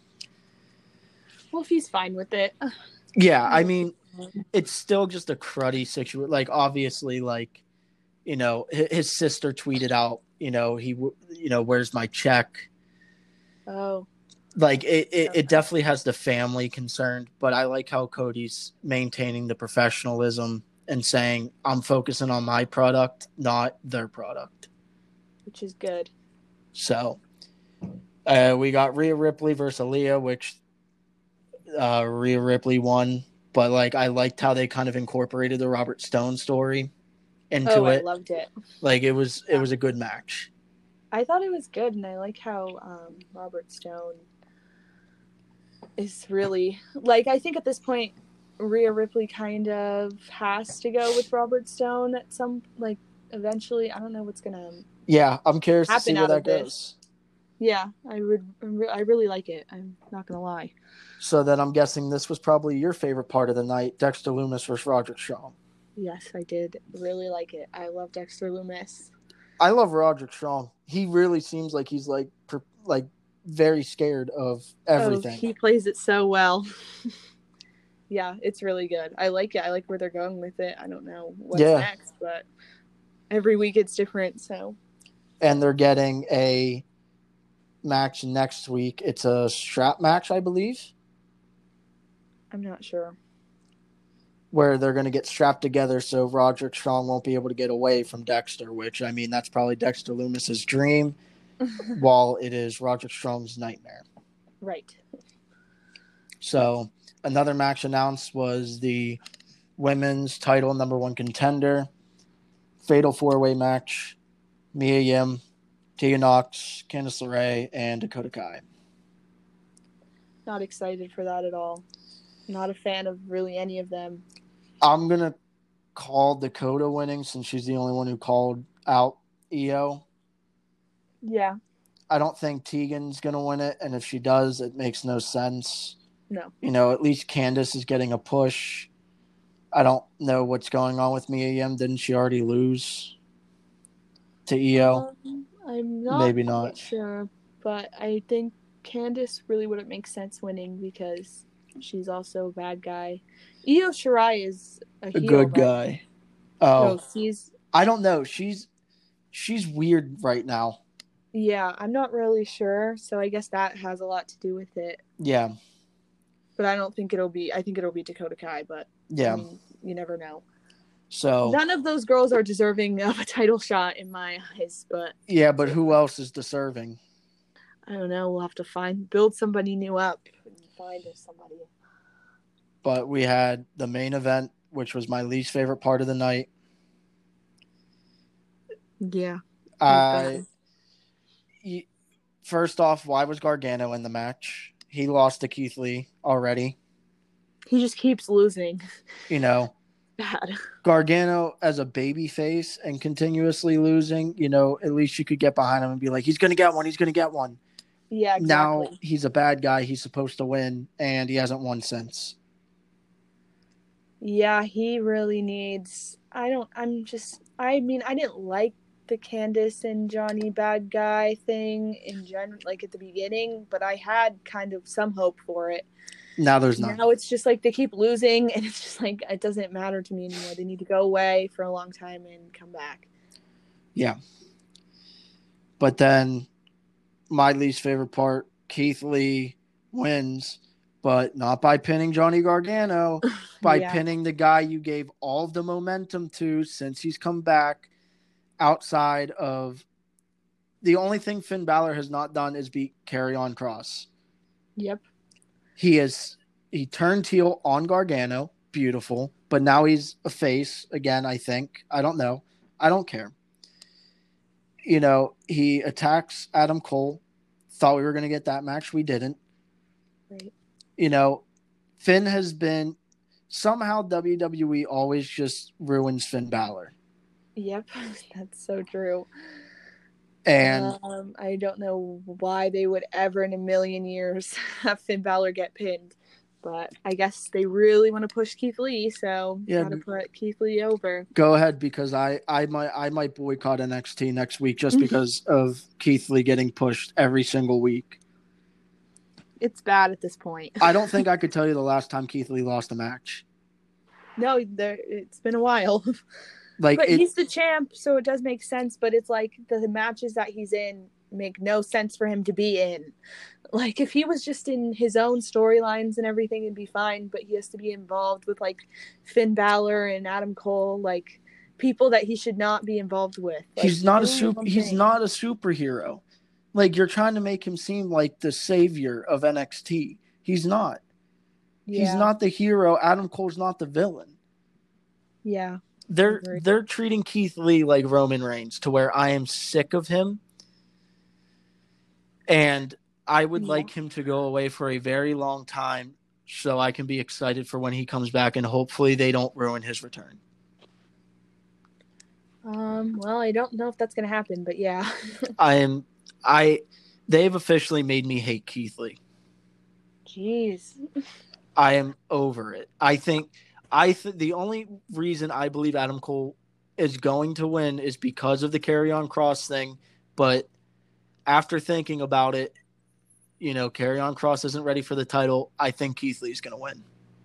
Well, if he's fine with it. Yeah, I mean, it's still just a cruddy situation. Like, obviously, like, you know, his sister tweeted out, you know, he, you know, where's my check? Oh. Like, it, it, it definitely has the family concerned, but I like how Cody's maintaining the professionalism and saying, I'm focusing on my product, not their product. Which is good. So, uh, we got Rhea Ripley versus Aaliyah, which uh, Rhea Ripley won. But, like, I liked how they kind of incorporated the Robert Stone story into oh, it. I loved it. Like, it was Yeah. it was a good match. I thought it was good, and I like how um, Robert Stone is really... Like, I think at this point, Rhea Ripley kind of has to go with Robert Stone at some... Like, eventually. I don't know what's going to... Yeah, I'm curious to see happen where out that of this. goes. Yeah, I would. I really like it. I'm not gonna lie. So then I'm guessing this was probably your favorite part of the night, Dexter Lumis versus Roderick Strong. Yes, I did really like it. I love Dexter Lumis. I love Roderick Strong. He really seems like he's like per, like very scared of everything. Oh, he plays it so well. Yeah, it's really good. I like it. I like where they're going with it. I don't know what's Yeah. next, but every week it's different. So. And they're getting a match next week. It's a strap match, I believe. I'm not sure. Where they're going to get strapped together so Roderick Strong won't be able to get away from Dexter, which, I mean, that's probably Dexter Lumis's dream, while it is Roderick Strong's nightmare. Right. So, another match announced was the women's title number one contender, fatal four-way match, Mia Yim, Tegan Nox, Candice LeRae, and Dakota Kai. Not excited for that at all. Not a fan of really any of them. I'm going to call Dakota winning since she's the only one who called out E O. Yeah. I don't think Tegan's going to win it, and if she does, it makes no sense. No. You know, at least Candice is getting a push. I don't know what's going on with Mia Yim. Didn't she already lose to E O? Um, I'm not Maybe not. sure, but I think Candice really wouldn't make sense winning because she's also a bad guy. Io Shirai is a, A heel, good right? guy. Oh, No, she's I don't know. She's she's weird right now. yeah. I'm not really sure, so I guess that has a lot to do with it. Yeah. But I don't think it'll be. I think it'll be Dakota Kai, but Yeah. I mean, you never know. So None of those girls are deserving of a title shot in my eyes, but yeah, but who else is deserving? I don't know. We'll have to find build somebody new up and find somebody. But we had the main event, which was my least favorite part of the night. Yeah. I y- first off, why was Gargano in the match? He lost to Keith Lee already. He just keeps losing. You know, Bad. Gargano as a baby face and continuously losing, you know, at least you could get behind him and be like, he's going to get one. He's going to get one. Yeah, exactly. Now he's a bad guy. He's supposed to win, and he hasn't won since. Yeah, he really needs... I don't... I'm just... I mean, I didn't like the Candice and Johnny bad guy thing in general, like at the beginning, but I had kind of some hope for it. Now there's none. Now it's just like they keep losing, and it's just like it doesn't matter to me anymore. They need to go away for a long time and come back. Yeah. But then my least favorite part, Keith Lee wins, but not by pinning Johnny Gargano, by Yeah. pinning the guy you gave all of the momentum to since he's come back outside of the only thing Finn Balor has not done is beat Karrion Kross. Yep. He is he turned heel on Gargano, beautiful, but now he's a face again, I think. I don't know. I don't care. You know, he attacks Adam Cole. Thought we were going to get that match. We didn't. Right. You know, Finn has been somehow W W E always just ruins Finn Balor. Yep. That's so true. And um, I don't know why they would ever in a million years have Finn Balor get pinned, but I guess they really want to push Keith Lee, so Yeah, gotta put Keith Lee over. Go ahead, because I, I might I might boycott N X T next week just because of Keith Lee getting pushed every single week. It's bad at this point. I don't think I could tell you the last time Keith Lee lost a match. No, there it's been a while. Like but it, he's the champ, so it does make sense. But it's like the matches that he's in make no sense for him to be in. Like, if he was just in his own storylines and everything, it'd be fine, but he has to be involved with, like, Finn Balor and Adam Cole, like, people that he should not be involved with. Like, he's not a doing his super own he's thing. not a superhero. Like, you're trying to make him seem like the savior of N X T. He's not. Yeah. He's not the hero. Adam Cole's not the villain. Yeah. They're they're treating Keith Lee like Roman Reigns, to where I am sick of him. And I would Yeah. like him to go away for a very long time so I can be excited for when he comes back, and hopefully they don't ruin his return. Um, well, I don't know if that's going to happen, but yeah. I am I they've officially made me hate Keith Lee. Jeez. I am over it. I think I th- the only reason I believe Adam Cole is going to win is because of the Karrion Kross thing, but after thinking about it, you know, Karrion Kross isn't ready for the title. I think Keith Lee's going to win.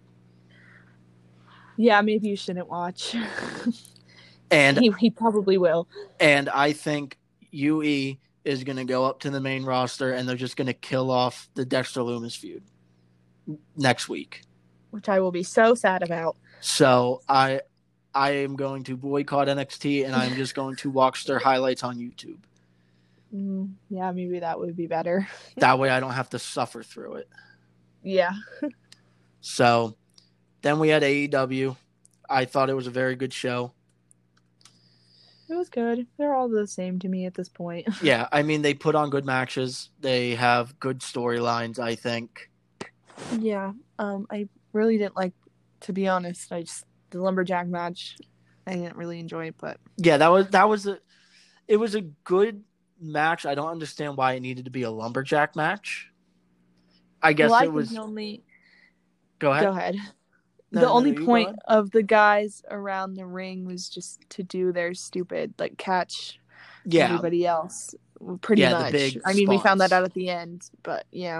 Yeah, maybe you shouldn't watch. And he, he probably will. And I think U E is going to go up to the main roster, and they're just going to kill off the Dexter Lumis feud next week, which I will be so sad about. So I I am going to boycott N X T, and I'm just going to watch their highlights on YouTube. Mm, yeah, maybe that would be better. That way I don't have to suffer through it. Yeah. So then we had A E W. I thought it was a very good show. It was good. They're all the same to me at this point. Yeah, I mean, they put on good matches. They have good storylines, I think. Yeah, um, I really didn't like, to be honest, I just, the lumberjack match, I didn't really enjoy it, but. Yeah, that was, that was a, it was a good match. I don't understand why it needed to be a lumberjack match. I guess well, I it was. The only... Go ahead. Go ahead. No, the no, only no, point of the guys around the ring was just to do their stupid, like, catch yeah. everybody else, pretty yeah, much. The big I mean, spots. we found that out at the end, but yeah.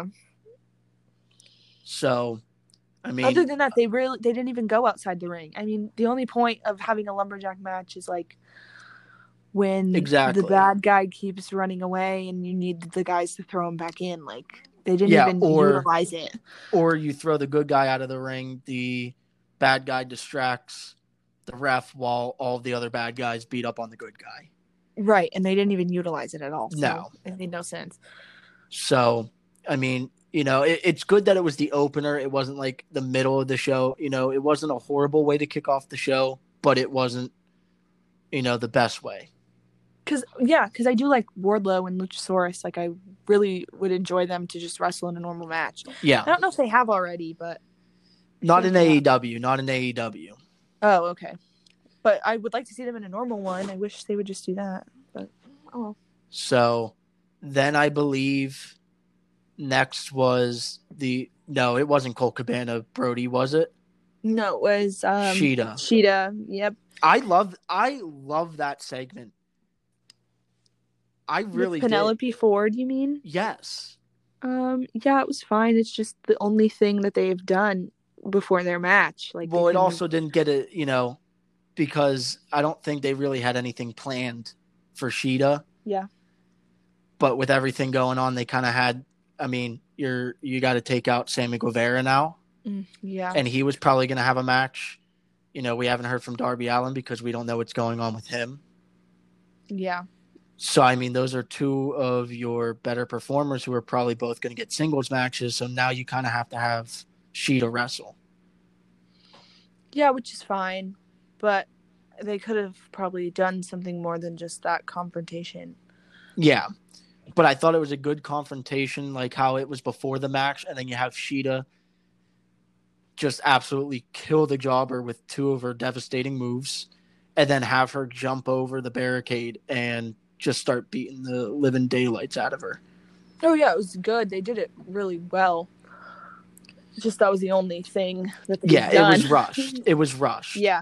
So, I mean, other than that, they really they didn't even go outside the ring. I mean, the only point of having a lumberjack match is like when exactly. the bad guy keeps running away and you need the guys to throw him back in. Like, they didn't yeah, even or, utilize it. Or you throw the good guy out of the ring, the bad guy distracts the ref while all the other bad guys beat up on the good guy. Right, and they didn't even utilize it at all. So no. It made no sense. So, I mean, you know, it, it's good that it was the opener. It wasn't like the middle of the show. You know, it wasn't a horrible way to kick off the show, but it wasn't, you know, the best way. Cause yeah, because I do like Wardlow and Luchasaurus. Like, I really would enjoy them to just wrestle in a normal match. Yeah. I don't know if they have already, but not in A E W. Not in A E W. Oh, okay. But I would like to see them in a normal one. I wish they would just do that. But oh. So then I believe next was the no, it wasn't Colt Cabana Brody, was it? No, it was um, Sheeta. Sheeta. Yep. I love I love that segment. I really With Penelope did. Ford, you mean? Yes. Um. Yeah, it was fine. It's just the only thing that they've done before their match. Like, well, it also didn't get it, you know, because I don't think they really had anything planned for Sheeta. Yeah. But with everything going on, they kind of had. I mean, you're you got to take out Sammy Guevara now. Mm, yeah. And he was probably going to have a match. You know, we haven't heard from Darby Allin because we don't know what's going on with him. Yeah. So, I mean, those are two of your better performers who are probably both going to get singles matches. So now you kind of have to have Sheeta wrestle. Yeah, which is fine. But they could have probably done something more than just that confrontation. Yeah. But I thought it was a good confrontation, like how it was before the match. And then you have Sheeta just absolutely kill the jobber with two of her devastating moves. And then have her jump over the barricade and just start beating the living daylights out of her. Oh, yeah, it was good. They did it really well. Just that was the only thing that they Yeah, done. it was rushed. It was rushed. Yeah.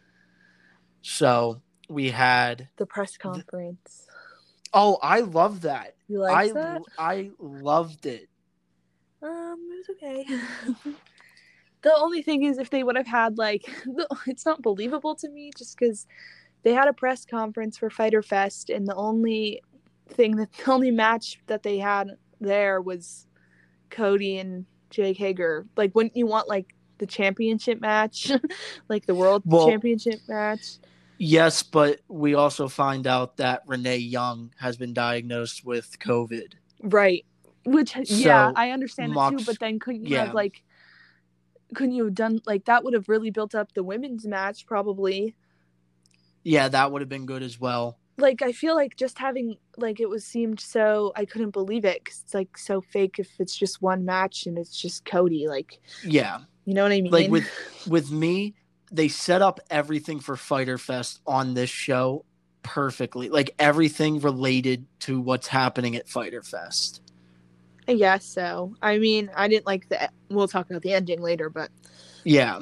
So we had the press conference. Oh, I love that. You liked I, that? I loved it. Um, it was okay. The only thing is, if they would have had, like, it's not believable to me just because they had a press conference for Fyter Fest, and the only thing that the only match that they had there was Cody and Jake Hager. Like, wouldn't you want like the championship match, like the world Well, championship match? Yes, but we also find out that Renee Young has been diagnosed with COVID. Right. Which, So, yeah, I understand Mox, it too, but then couldn't you yeah. have, like, couldn't you have done, like, that would have really built up the women's match, probably. Yeah, that would have been good as well. Like, I feel like just having, like, it was seemed so, I couldn't believe it, because it's, like, so fake if it's just one match and it's just Cody, like. Yeah. You know what I mean? Like, with, with me, they set up everything for Fyter Fest on this show perfectly. Like, everything related to what's happening at Fyter Fest. I guess so. I mean, I didn't like the. We'll talk about the ending later, but yeah,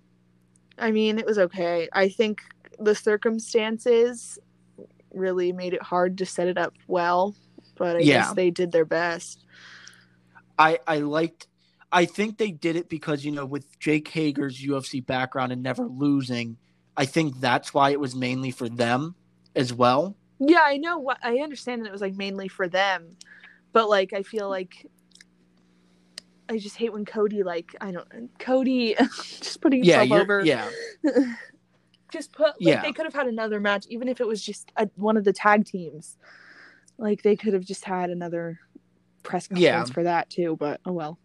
I mean, it was okay. I think the circumstances really made it hard to set it up well, but I yeah. guess they did their best. I I liked. I think they did it because, you know, with Jake Hager's U F C background and never losing, I think that's why it was mainly for them as well. Yeah, I know. What I understand that it was like mainly for them. But, like, I feel like I just hate when Cody, like, I don't Cody just putting yeah, himself over. Yeah. just put, like, yeah. they could have had another match, even if it was just a, one of the tag teams. Like, they could have just had another press conference yeah. for that, too, but oh well.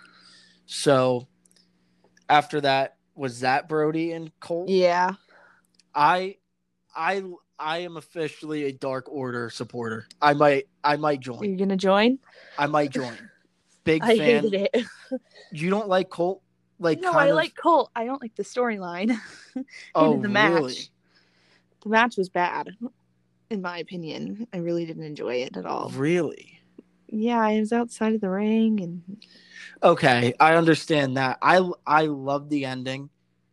So, after that, was that Brody and Colt? Yeah. I, I, I am officially a Dark Order supporter. I might, I might join. Are you gonna join? I might join. Big I fan. hated it. You don't like Colt? Like no, kind I of... like Colt. I don't like the storyline. oh, the match. really? The match was bad, in my opinion. I really didn't enjoy it at all. Really? Yeah, I was outside of the ring and. Okay, I understand that. I I love the ending.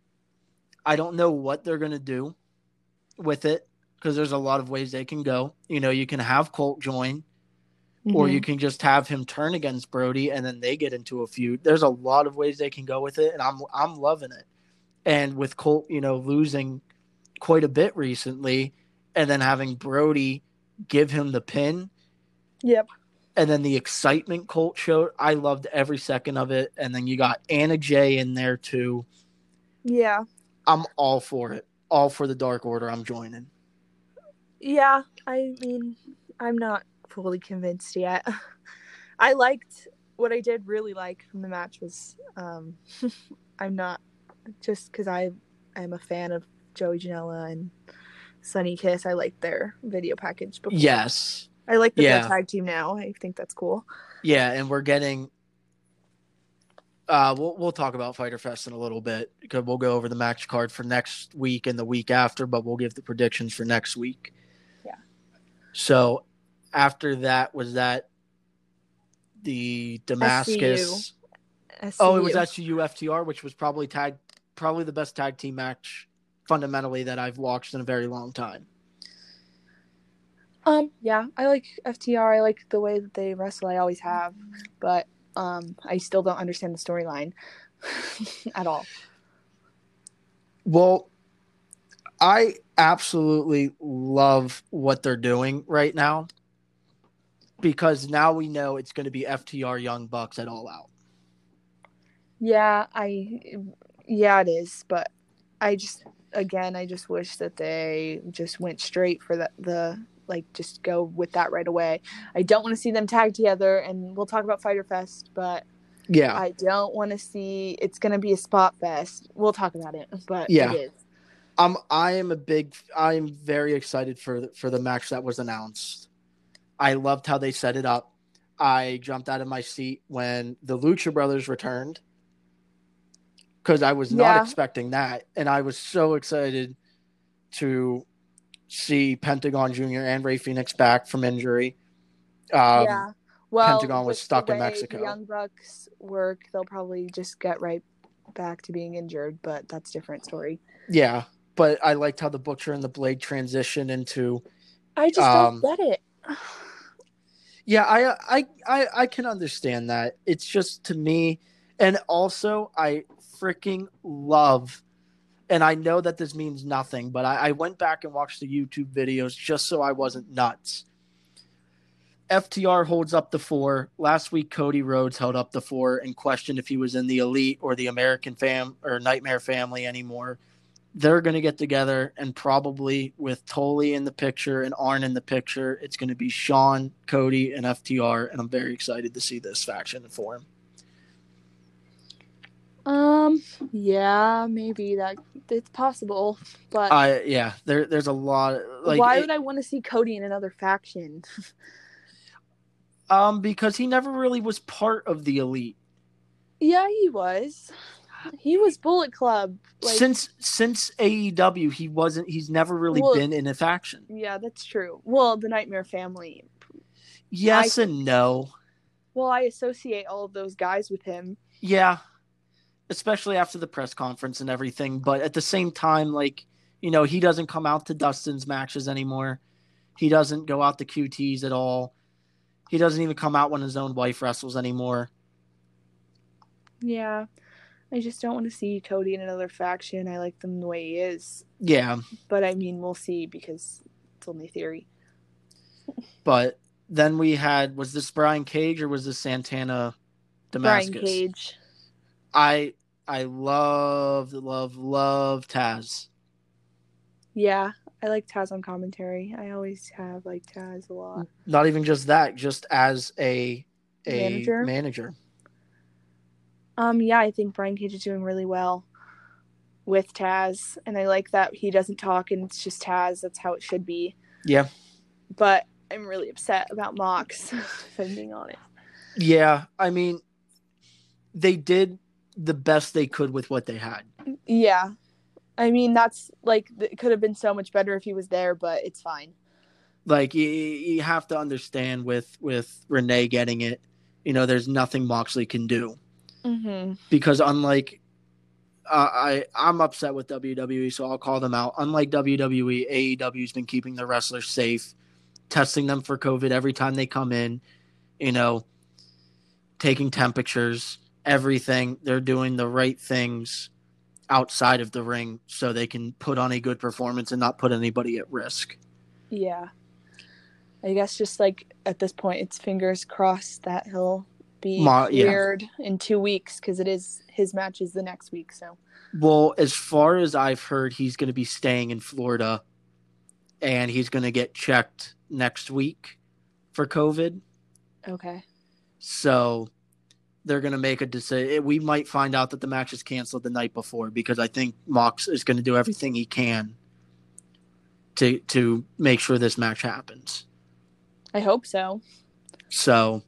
I don't know what they're gonna do with it because there's a lot of ways they can go. You know, you can have Colt join, mm-hmm. or you can just have him turn against Brody and then they get into a feud. There's a lot of ways they can go with it, and I'm I'm loving it. And with Colt, you know, losing quite a bit recently, and then having Brody give him the pin. Yep. And then the excitement Colt showed, I loved every second of it. And then you got Anna Jay in there too. Yeah. I'm all for it. All for the Dark Order. I'm joining. Yeah. I mean, I'm not fully convinced yet. I liked what I did really like from the match was um, I'm not just because I I'm a fan of Joey Janela and Sunny Kiss. I liked their video package before. Yes. I like that yeah. they're tag team now. I think that's cool. Yeah, and we're getting uh we'll we'll talk about Fyter Fest in a little bit because we'll go over the match card for next week and the week after, but we'll give the predictions for next week. Yeah. So after that was that the Damascus S C U. Oh, it was S C U F T R, which was probably tag probably the best tag team match fundamentally that I've watched in a very long time. Um, yeah, I like F T R. I like the way that they wrestle. I always have, but um, I still don't understand the storyline at all. Well, I absolutely love what they're doing right now because now we know it's going to be F T R Young Bucks at All Out. Yeah, I, yeah, it is, but I just, again, I just wish that they just went straight for the the. Like, just go with that right away. I don't want to see them tag together, and we'll talk about Fyter Fest, but yeah, I don't want to see it's going to be a spot fest. We'll talk about it, but yeah. it is. Um, I am a big, I am very excited for the, for the match that was announced. I loved how they set it up. I jumped out of my seat when the Lucha Brothers returned because I was not Yeah. expecting that, and I was so excited to see Pentagon Junior and Ray Phoenix back from injury. Um, yeah. Well, Pentagon was stuck in Mexico. The Young Bucks work, they'll probably just get right back to being injured, but that's a different story. Yeah, but I liked how the Butcher and the Blade transition into. I just um, don't get it. yeah, I, I I I can understand that. It's just to me, and also I freaking love. And I know that this means nothing, but I, I went back and watched the YouTube videos just so I wasn't nuts. F T R holds up the four. Last week, Cody Rhodes held up the four and questioned if he was in the Elite or the American Fam or Nightmare Family anymore. They're going to get together, and probably with Tully in the picture and Arn in the picture, it's going to be Shawn, Cody, and F T R, and I'm very excited to see this faction form. Um, yeah, maybe that it's possible, but I uh, yeah, there there's a lot. Of, like, why it, would I want to see Cody in another faction? um, because he never really was part of the Elite. Yeah, he was. He was Bullet Club. Like, since since A E W, he wasn't. He's never really well, been in a faction. Yeah, that's true. Well, the Nightmare Family. Yes I, and no. Well, I associate all of those guys with him. Yeah, especially after the press conference and everything. But at the same time, like, you know, he doesn't come out to Dustin's matches anymore. He doesn't go out to Q Ts at all. He doesn't even come out when his own wife wrestles anymore. Yeah. I just don't want to see Cody in another faction. I like them the way he is. Yeah. But, I mean, we'll see because it's only theory. But then we had, was this Brian Cage or was this Santana Damascus? Brian Cage. I I love, love, love Taz. Yeah, I like Taz on commentary. I always have liked Taz a lot. Not even just that, just as a, a manager. manager. Um, yeah, I think Brian Cage is doing really well with Taz, and I like that he doesn't talk and it's just Taz. That's how it should be. Yeah. But I'm really upset about Mox, if I'm being honest. Yeah, I mean, they did the best they could with what they had. Yeah. I mean, that's, like, it could have been so much better if he was there, but it's fine. Like, you, you have to understand with, with Renee getting it, you know, there's nothing Moxley can do. Mm-hmm. Because unlike, uh, I, I'm upset with W W E, so I'll call them out. Unlike W W E, A E W's been keeping the wrestlers safe, testing them for COVID every time they come in, you know, taking temperatures, everything. They're doing the right things outside of the ring so they can put on a good performance and not put anybody at risk. Yeah. I guess just like at this point, it's fingers crossed that he'll be Ma, cleared yeah. in two weeks because it is his match is the next week. So, well, as far as I've heard, he's going to be staying in Florida and he's going to get checked next week for COVID. Okay. So they're going to make a decision. We might find out that the match is canceled the night before because I think Mox is going to do everything he can to to make sure this match happens. I hope so. So,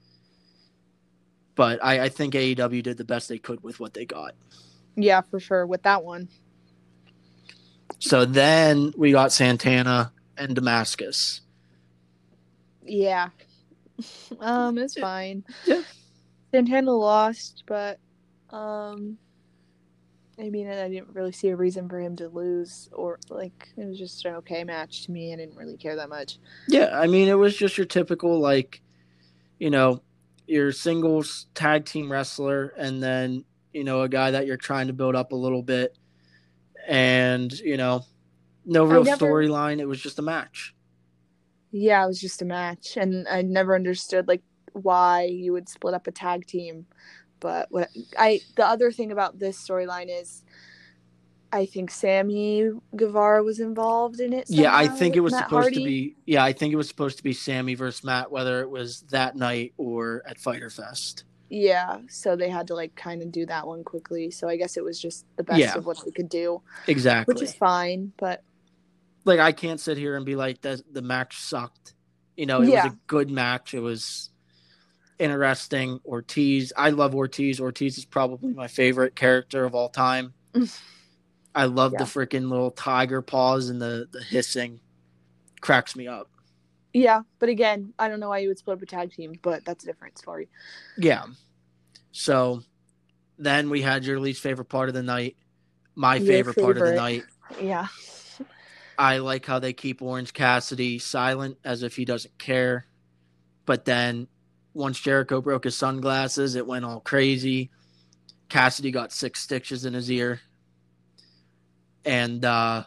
but I, I think A E W did the best they could with what they got. Yeah, for sure, with that one. So then we got Santana and Damascus. Yeah. Um, it's fine. Yeah. Santana lost, but um, I mean, I didn't really see a reason for him to lose, or like it was just an okay match to me. I didn't really care that much. Yeah, I mean, it was just your typical like, you know, your singles tag team wrestler, and then you know a guy that you're trying to build up a little bit, and you know, no real never... storyline. It was just a match. Yeah, it was just a match, and I never understood like why you would split up a tag team. But what I the other thing about this storyline is I think Sammy Guevara was involved in it. Yeah, I think it was Matt supposed Hardy. to be yeah, I think it was supposed to be Sammy versus Matt, whether it was that night or at Fyter Fest. Yeah, so they had to like kind of do that one quickly. So I guess it was just the best yeah. of what they could do. Exactly. Which is fine, but like I can't sit here and be like that the match sucked. You know, it yeah. was a good match. It was interesting. Ortiz, I love Ortiz. Ortiz is probably my favorite character of all time. I love yeah. the freaking little tiger paws and the, the hissing. Cracks me up. Yeah, but again, I don't know why you would split up a tag team, but that's a different story. Yeah. So then we had your least favorite part of the night. My favorite, favorite part of the night. Yeah. I like how they keep Orange Cassidy silent as if he doesn't care. But then once Jericho broke his sunglasses, it went all crazy. Cassidy got six stitches in his ear. And uh,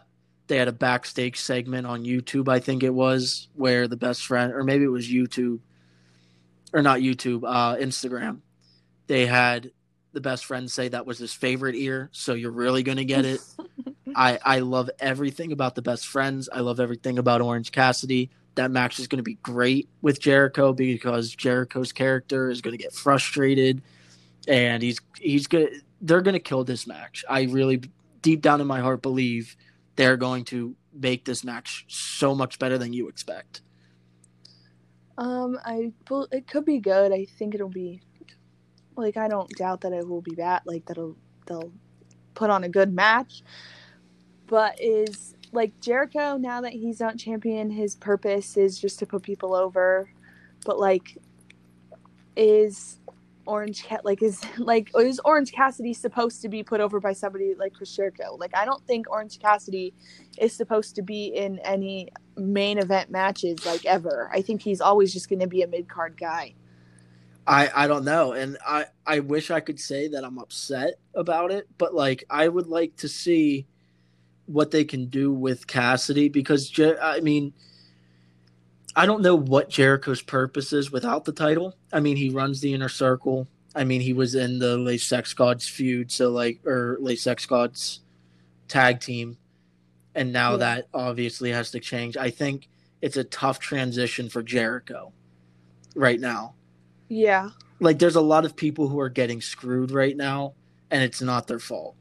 they had a backstage segment on YouTube, I think it was, where the best friend, or maybe it was YouTube, or not YouTube, uh, Instagram. They had the best friend say that was his favorite ear, so you're really going to get it. I, I love everything about the best friends. I love everything about Orange Cassidy. That match is going to be great with Jericho because Jericho's character is going to get frustrated, and he's he's good. They're going to kill this match. I really, deep down in my heart, believe they're going to make this match so much better than you expect. Um, I it could be good. I think it'll be like I don't doubt that it will be bad. Like that'll they'll put on a good match. But is like Jericho, now that he's not champion, his purpose is just to put people over. But like, is Orange Cat like is like is Orange Cassidy supposed to be put over by somebody like Chris Jericho? Like, I don't think Orange Cassidy is supposed to be in any main event matches like ever. I think he's always just going to be a mid card guy. I, I don't know, and I, I wish I could say that I'm upset about it, but like I would like to see what they can do with Cassidy because I mean I don't know what Jericho's purpose is without the title. I mean, he runs the Inner Circle. I mean, he was in the Les Sex Gods feud, so like or Les Sex Gods tag team, and now yeah. that obviously has to change. I think it's a tough transition for Jericho right now. Yeah. Like there's a lot of people who are getting screwed right now, and it's not their fault.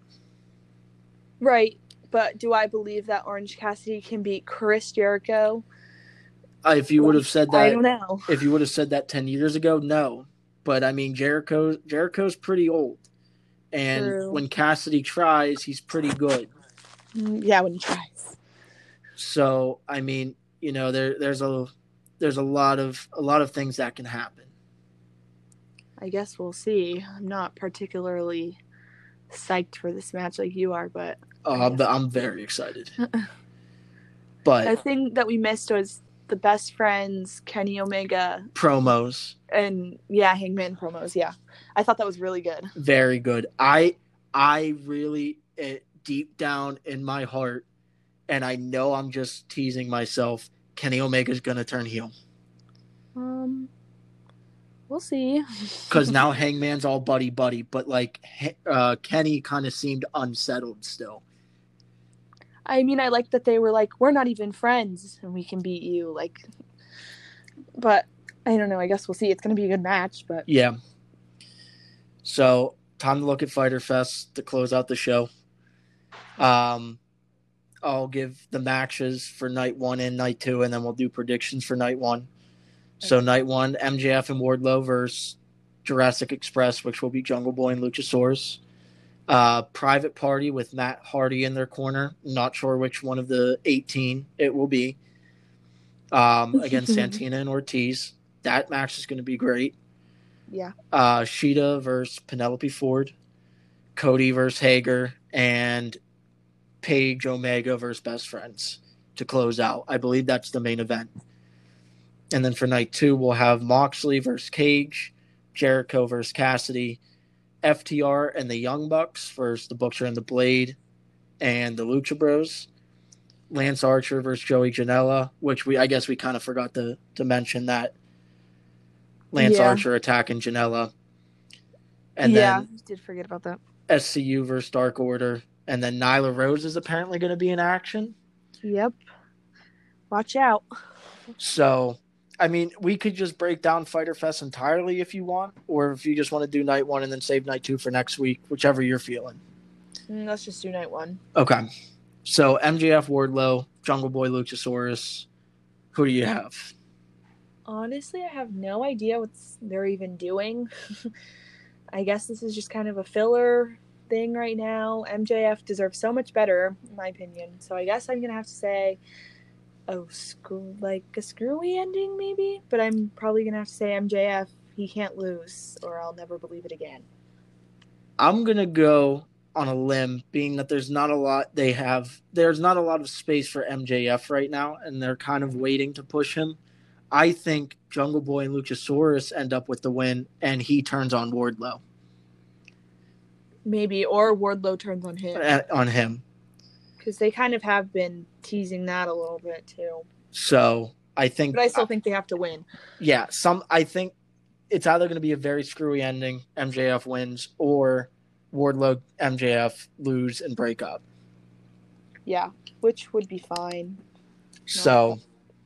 Right. But do I believe that Orange Cassidy can beat Chris Jericho? Uh, if you would have said that, I don't know. If you would have said that ten years ago, no. But I mean, Jericho, Jericho's pretty old, and True. When Cassidy tries, he's pretty good. Yeah, when he tries. So I mean, you know, there there's a there's a lot of a lot of things that can happen. I guess we'll see. I'm not particularly psyched for this match like you are, but. Oh, I'm, I'm very excited. But the thing that we missed was the best friends, Kenny Omega promos, and yeah, Hangman promos. Yeah, I thought that was really good. Very good. I I really it, deep down in my heart, and I know I'm just teasing myself. Kenny Omega's gonna turn heel. Um, we'll see. Because now Hangman's all buddy buddy, but like uh, Kenny kind of seemed unsettled still. I mean, I like that they were like, we're not even friends and we can beat you. Like, but I don't know. I guess we'll see. It's going to be a good match, but yeah. So time to look at Fyter Fest to close out the show. Um, I'll give the matches for night one and night two, and then we'll do predictions for night one. So okay. Night one, M J F and Wardlow versus Jurassic Express, which will be Jungle Boy and Luchasaurus. Uh, private party with Matt Hardy in their corner. Not sure which one of the eighteen it will be. Um, against Santina and Ortiz. That match is going to be great. Yeah. Uh, Sheeta versus Penelope Ford. Cody versus Hager. And Paige Omega versus Best Friends to close out. I believe that's the main event. And then for night two, we'll have Moxley versus Cage. Jericho versus Cassidy. F T R and the Young Bucks versus the Butcher and the Blade and the Lucha Bros. Lance Archer versus Joey Janela, which we I guess we kind of forgot to, to mention that. Lance yeah. Archer attacking Janela. And yeah, then did forget about that. S C U versus Dark Order. And then Nyla Rose is apparently going to be in action. Yep. Watch out. So... I mean, we could just break down Fyter Fest entirely if you want, or if you just want to do night one and then save night two for next week, whichever you're feeling. Mm, let's just do night one. Okay. So M J F, Wardlow, Jungle Boy, Luchasaurus. Who do you have? Honestly, I have no idea what they're even doing. I guess this is just kind of a filler thing right now. M J F deserves so much better, in my opinion. So I guess I'm going to have to say... Oh, screw, like a screwy ending, maybe? But I'm probably going to have to say M J F, he can't lose, or I'll never believe it again. I'm going to go on a limb, being that there's not a lot they have. There's not a lot of space for M J F right now, and they're kind of waiting to push him. I think Jungle Boy and Luchasaurus end up with the win, and he turns on Wardlow. Maybe, or Wardlow turns on him. Uh, on him. Because they kind of have been teasing that a little bit too. So I think, but I still think they have to win. Yeah, some I think it's either going to be a very screwy ending, M J F wins, or Wardlow, M J F lose and break up. Yeah, which would be fine. So,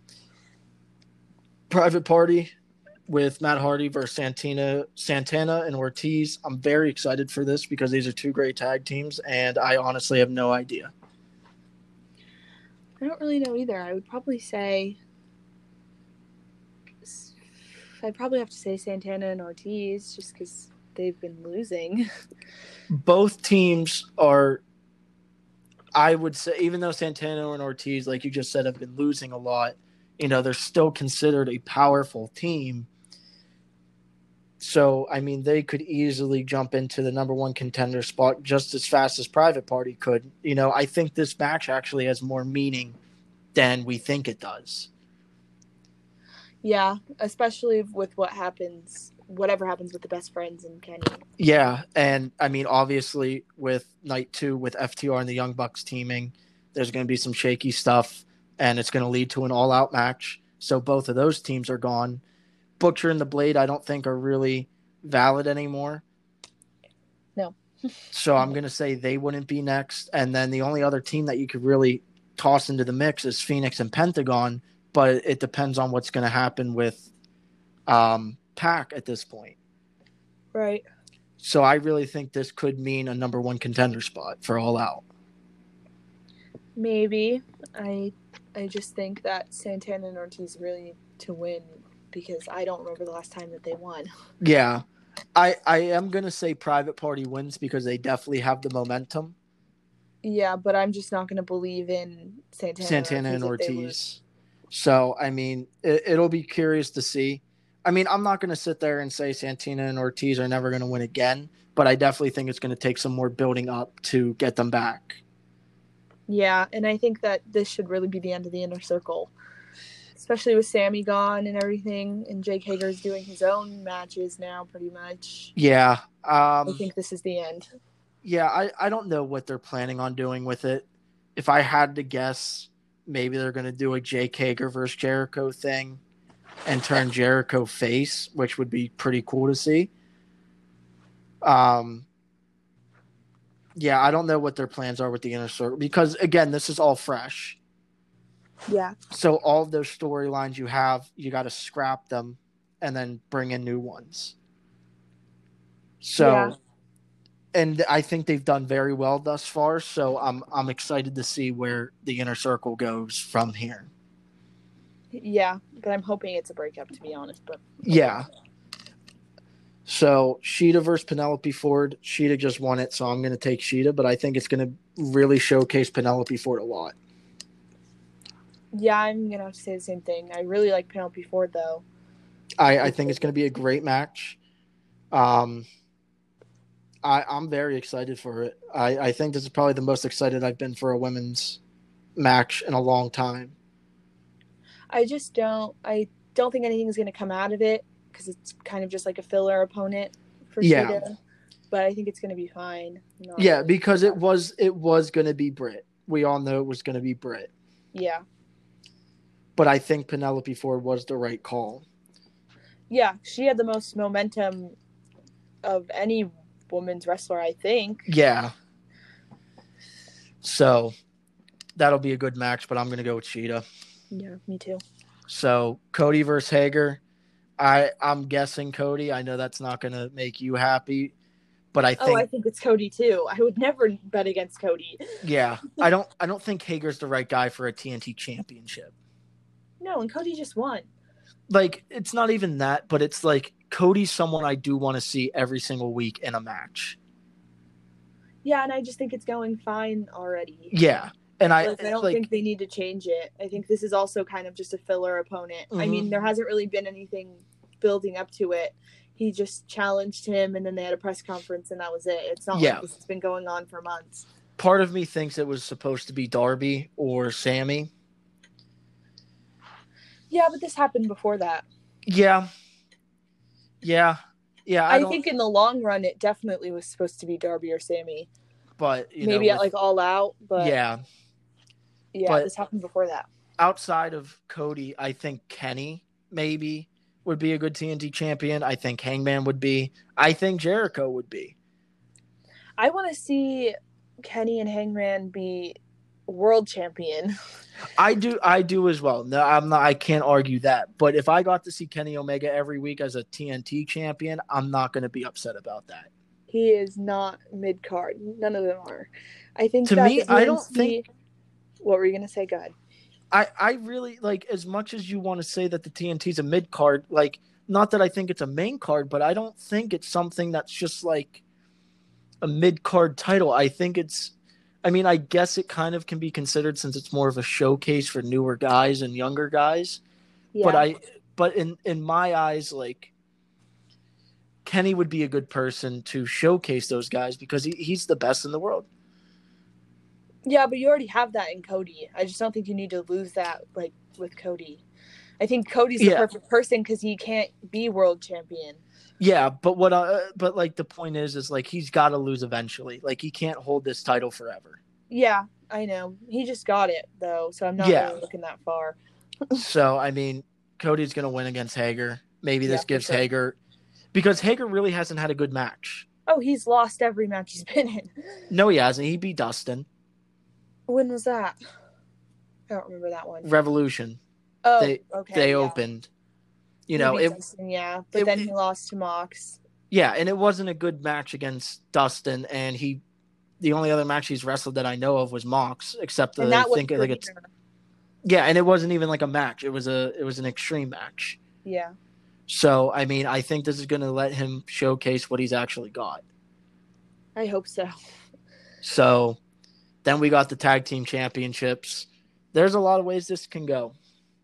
Private Party with Matt Hardy versus Santana, Santana and Ortiz. I'm very excited for this because these are two great tag teams, and I honestly have no idea. I don't really know either. I would probably say I'd probably have to say Santana and Ortiz just because they've been losing. Both teams are, I would say, even though Santana and Ortiz, like you just said, have been losing a lot, you know, they're still considered a powerful team. So, I mean, they could easily jump into the number one contender spot just as fast as Private Party could. You know, I think this match actually has more meaning than we think it does. Yeah, especially with what happens, whatever happens with the best friends and Kenny. Yeah, and I mean, obviously, with night two, with F T R and the Young Bucks teaming, there's going to be some shaky stuff, and it's going to lead to an all-out match. So both of those teams are gone. Butcher and the Blade, I don't think are really valid anymore. No. So I'm going to say they wouldn't be next. And then the only other team that you could really toss into the mix is Phoenix and Pentagon, but it depends on what's going to happen with um, Pac at this point. Right. So I really think this could mean a number one contender spot for All Out. Maybe. I I just think that Santana and Ortiz really need to win because I don't remember the last time that they won. Yeah. I, I am going to say Private Party wins because they definitely have the momentum. Yeah, but I'm just not going to believe in Santana, Santana and and Ortiz. Ortiz. So, I mean, it, it'll be curious to see. I mean, I'm not going to sit there and say Santana and Ortiz are never going to win again, but I definitely think it's going to take some more building up to get them back. Yeah, and I think that this should really be the end of the Inner Circle, especially with Sammy gone and everything, and Jake Hager's doing his own matches now pretty much. Yeah. Um, I think this is the end. Yeah, I, I don't know what they're planning on doing with it. If I had to guess, maybe they're going to do a Jake Hager versus Jericho thing and turn Jericho face, which would be pretty cool to see. Um, yeah, I don't know what their plans are with the Inner Circle because, again, this is all fresh. Yeah. So all of those storylines you have, you got to scrap them and then bring in new ones. So, yeah. And I think they've done very well thus far. So I'm I'm excited to see where the Inner Circle goes from here. Yeah, but I'm hoping it's a breakup, to be honest. But yeah. So Shida versus Penelope Ford. Shida just won it, so I'm going to take Shida, but I think it's going to really showcase Penelope Ford a lot. Yeah, I'm going to have to say the same thing. I really like Penelope Ford, though. I, I think it's going to be a great match. Um, I, I'm very excited for it. I, I think this is probably the most excited I've been for a women's match in a long time. I just don't I don't think anything's going to come out of it because it's kind of just like a filler opponent for yeah. Shida. But I think it's going to be fine. Not yeah, really because it was it was going to be Britt. We all know it was going to be Britt. Yeah. But I think Penelope Ford was the right call. Yeah, she had the most momentum of any women's wrestler, I think. Yeah. So that'll be a good match, but I'm going to go with Shida. Yeah, me too. So Cody versus Hager. I, I'm guessing Cody. I know that's not going to make you happy, but I think. Oh, I think it's Cody too. I would never bet against Cody. Yeah, I don't. I don't think Hager's the right guy for a T N T championship. No, and Cody just won. Like, it's not even that, but it's like Cody's someone I do want to see every single week in a match. Yeah, and I just think it's going fine already. Yeah. And I, like, I don't like, think they need to change it. I think this is also kind of just a filler opponent. Mm-hmm. I mean, there hasn't really been anything building up to it. He just challenged him, and then they had a press conference, and that was it. It's not yeah. like this has been going on for months. Part of me thinks it was supposed to be Darby or Sammy. Yeah, but this happened before that. Yeah. Yeah. Yeah. I, I think in the long run, it definitely was supposed to be Darby or Sammy. But, you Maybe know, at, with, like, All Out, but... Yeah. Yeah, but this happened before that. outside of Cody, I think Kenny maybe would be a good T N T champion. I think Hangman would be. I think Jericho would be. I want to see Kenny and Hangman be world champion. I do, I do as well. No, I'm not. I can't argue that. But if I got to see Kenny Omega every week as a T N T champion, I'm not going to be upset about that. He is not mid card. None of them are. I think to that me, the D N C, I don't think. What were you going to say? Go ahead. I, I really like, as much as you want to say that the T N T is a mid card, like, not that I think it's a main card, but I don't think it's something that's just like a mid card title. I think it's, I mean, I guess it kind of can be considered, since it's more of a showcase for newer guys and younger guys. Yeah. But I, but in, in my eyes, like, Kenny would be a good person to showcase those guys because he, he's the best in the world. Yeah, but you already have that in Cody. I just don't think you need to lose that, like, with Cody. I think Cody's the yeah. perfect person because he can't be world champion. Yeah, but what? Uh, but like the point is, is like he's got to lose eventually. Like he can't hold this title forever. Yeah, I know. He just got it though, so I'm not yeah. really looking that far. So I mean, Cody's gonna win against Hager. Maybe this yeah, gives sure. Hager, because Hager really hasn't had a good match. Oh, he's lost every match he's been in. No, he hasn't. He beat Dustin. When was that? I don't remember that one. Revolution. Oh, they, okay. They yeah. opened. You know, it, Dustin, yeah, but it, then he it, lost to Mox. Yeah, and it wasn't a good match against Dustin, and he, the only other match he's wrestled that I know of was Mox, except the, I think like it's, yeah, and it wasn't even like a match. It was a, it was an extreme match. Yeah. So I mean, I think this is going to let him showcase what he's actually got. I hope so. So, then we got the tag team championships. There's a lot of ways this can go.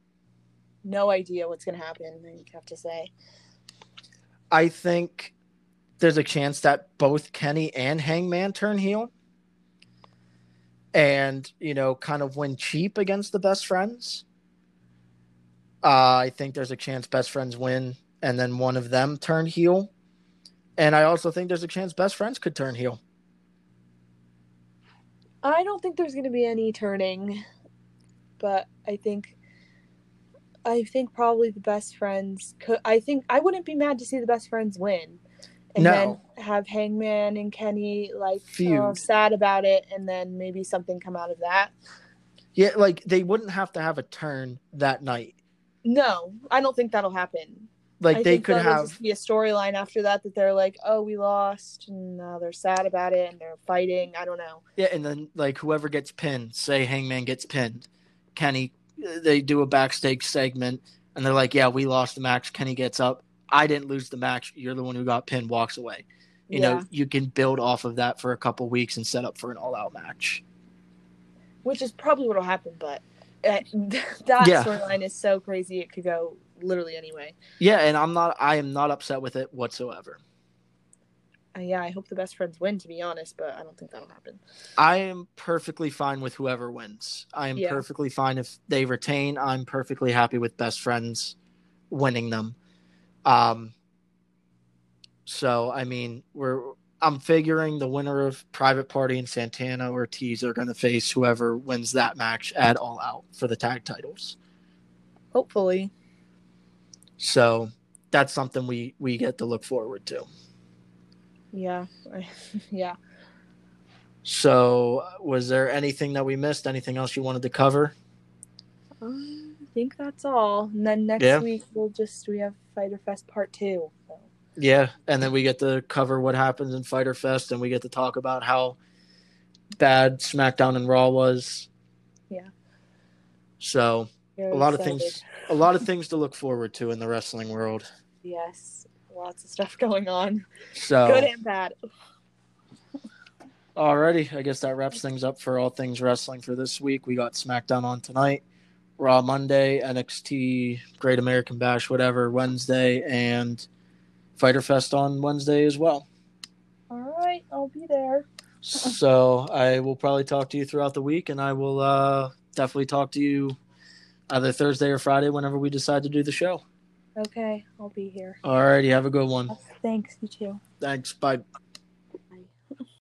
No idea what's going to happen, I have to say. I think there's a chance that both Kenny and Hangman turn heel and, you know, kind of win cheap against the Best Friends. Uh, I think there's a chance Best Friends win and then one of them turn heel. And I also think there's a chance Best Friends could turn heel. I don't think there's going to be any turning, but I think I think probably the Best Friends could. I think I wouldn't be mad to see the Best Friends win, and no. then have Hangman and Kenny like uh, sad about it, and then maybe something come out of that. Yeah, like they wouldn't have to have a turn that night. No, I don't think that'll happen. Like I they think could have just be a storyline after that that they're like, oh, we lost, and now they're sad about it, and they're fighting. I don't know. Yeah, and then like whoever gets pinned, say Hangman gets pinned, Kenny. They do a backstage segment, and they're like, yeah, we lost the match. Kenny gets up. I didn't lose the match. You're the one who got pinned, walks away. You yeah. know, you can build off of that for a couple weeks and set up for an all-out match. Which is probably what will happen, but uh, that yeah. storyline is so crazy it could go literally anyway. Yeah, and I'm not I am not upset with it whatsoever. Uh, yeah, I hope the Best Friends win, to be honest, but I don't think that'll happen. I am perfectly fine with whoever wins. I am yeah. perfectly fine if they retain. I'm perfectly happy with Best Friends winning them. Um. So, I mean, we're I'm figuring the winner of Private Party and Santana Ortiz are going to face whoever wins that match at All Out for the tag titles. Hopefully. So, that's something we, we get to look forward to. Yeah. yeah. So, was there anything that we missed? Anything else you wanted to cover? Um, I think that's all. And then next yeah. week we'll just we have Fyter Fest Part Two. So. Yeah, and then we get to cover what happens in Fyter Fest, and we get to talk about how bad SmackDown and Raw was. Yeah. So Very a lot excited. of things, a lot of things to look forward to in the wrestling world. Yes. Lots of stuff going on. So good and bad. Alrighty, I guess that wraps things up for all things wrestling for this week. We got SmackDown on tonight, Raw Monday, N X T, Great American Bash, whatever, Wednesday, and Fyter Fest on Wednesday as well. All right, I'll be there. So I will probably talk to you throughout the week, and I will uh, definitely talk to you either Thursday or Friday whenever we decide to do the show. Okay, I'll be here. All righty, have a good one. Thanks, you too. Thanks, bye.